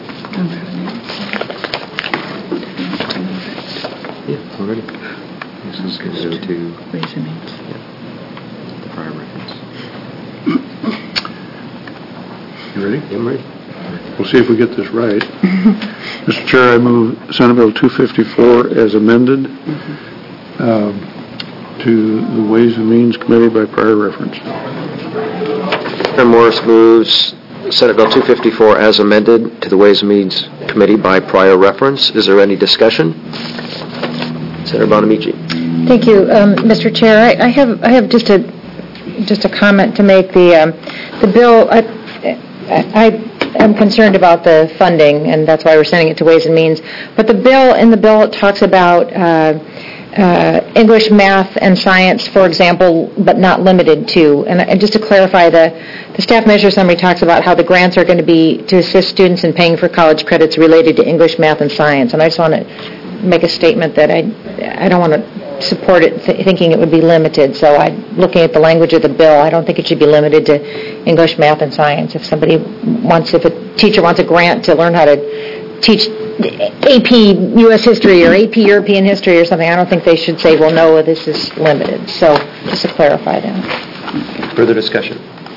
Yeah, already. This is going to go to Ways and Means. the prior reference. You ready? I'm ready. We'll see if we get this right. Mr. Chair, I move Senate Bill 254 as amended to the Ways and Means Committee by prior reference. Senator Morris moves Senate Bill 254 as amended to the Ways and Means Committee by prior reference. Is there any discussion? Senator Bonamici. Thank you, Mr. Chair. I have just a comment to make. The bill. I am concerned about the funding, and that's why we're sending it to Ways and Means. But in the bill, it talks about English, math, and science, for example, but not limited to. And just to clarify, the staff measure summary talks about how the grants are going to be to assist students in paying for college credits related to English, math, and science. And I just want to make a statement that I don't want to support it thinking it would be limited. So looking at the language of the bill, I don't think it should be limited to English, math, and science. If a teacher wants a grant to learn how to teach AP U.S. history or AP European history or something, I don't think they should say, well, no, this is limited. So just to clarify that. Further discussion?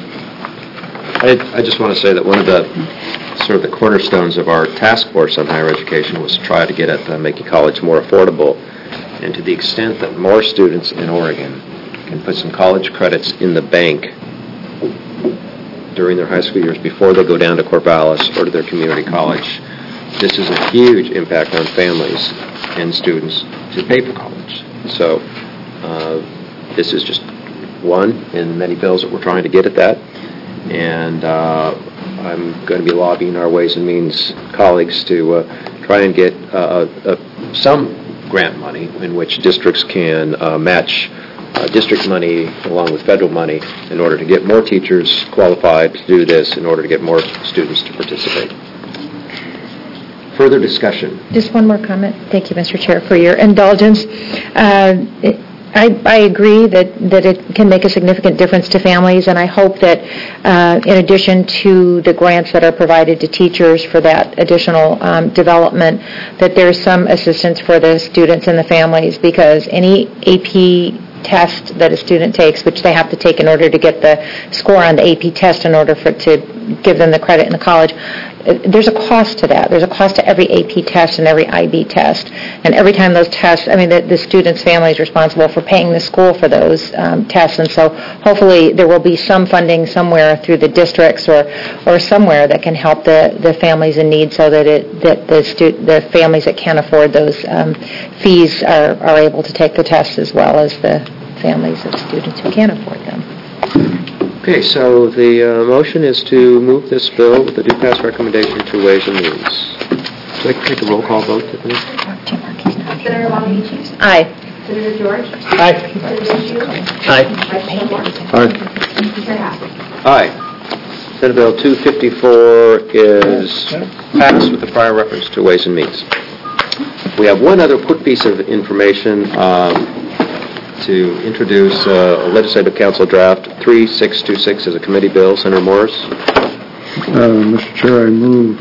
I just want to say that one of the sort of the cornerstones of our task force on higher education was to try to get at making college more affordable. And to the extent that more students in Oregon can put some college credits in the bank during their high school years before they go down to Corvallis or to their community college, this is a huge impact on families and students to pay for college. So this is just one in many bills that we're trying to get at that. And I'm going to be lobbying our Ways and Means colleagues to try and get some grant money in which districts can match district money along with federal money in order to get more teachers qualified to do this, in order to get more students to participate. Further discussion? Just one more comment. Thank you, Mr. Chair, for your indulgence. I agree that it can make a significant difference to families, and I hope that in addition to the grants that are provided to teachers for that additional development, that there's some assistance for the students and the families, because any AP test that a student takes, which they have to take in order to get the score on the AP test in order for it to give them the credit in the college, there's a cost to that. There's a cost to every AP test and every IB test. And every time those tests, the student's family is responsible for paying the school for those tests. And so hopefully there will be some funding somewhere through the districts or somewhere that can help the families in need, so that the families that can't afford those fees are able to take the tests, as well as the families of students who can't afford them. Okay, so the motion is to move this bill with the due pass recommendation to Ways and Means. Would you like to take a roll call vote, Tiffany? Senator Bonamici? Aye. Senator George? Aye. Senator Shue? Aye. Vice Chair Moore? Mr. Hassel? Aye. Senate Bill 254 is passed with the prior reference to Ways and Means. We have one other quick piece of information to introduce a Legislative Council Draft 3626 as a committee bill. Senator Morris. Mr. Chair, I move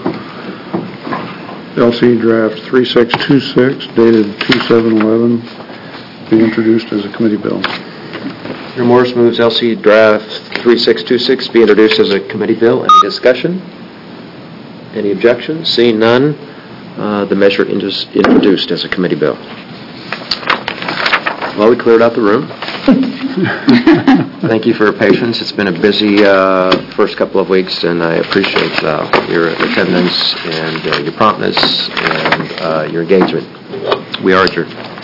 LC Draft 3626, dated 2/7/11, be introduced as a committee bill. Senator Morris moves LC Draft 3626 be introduced as a committee bill. Any discussion? Any objections? Seeing none, the measure is introduced as a committee bill. Well, we cleared out the room. Thank you for your patience. It's been a busy first couple of weeks, and I appreciate your attendance and your promptness and your engagement. We are adjourned.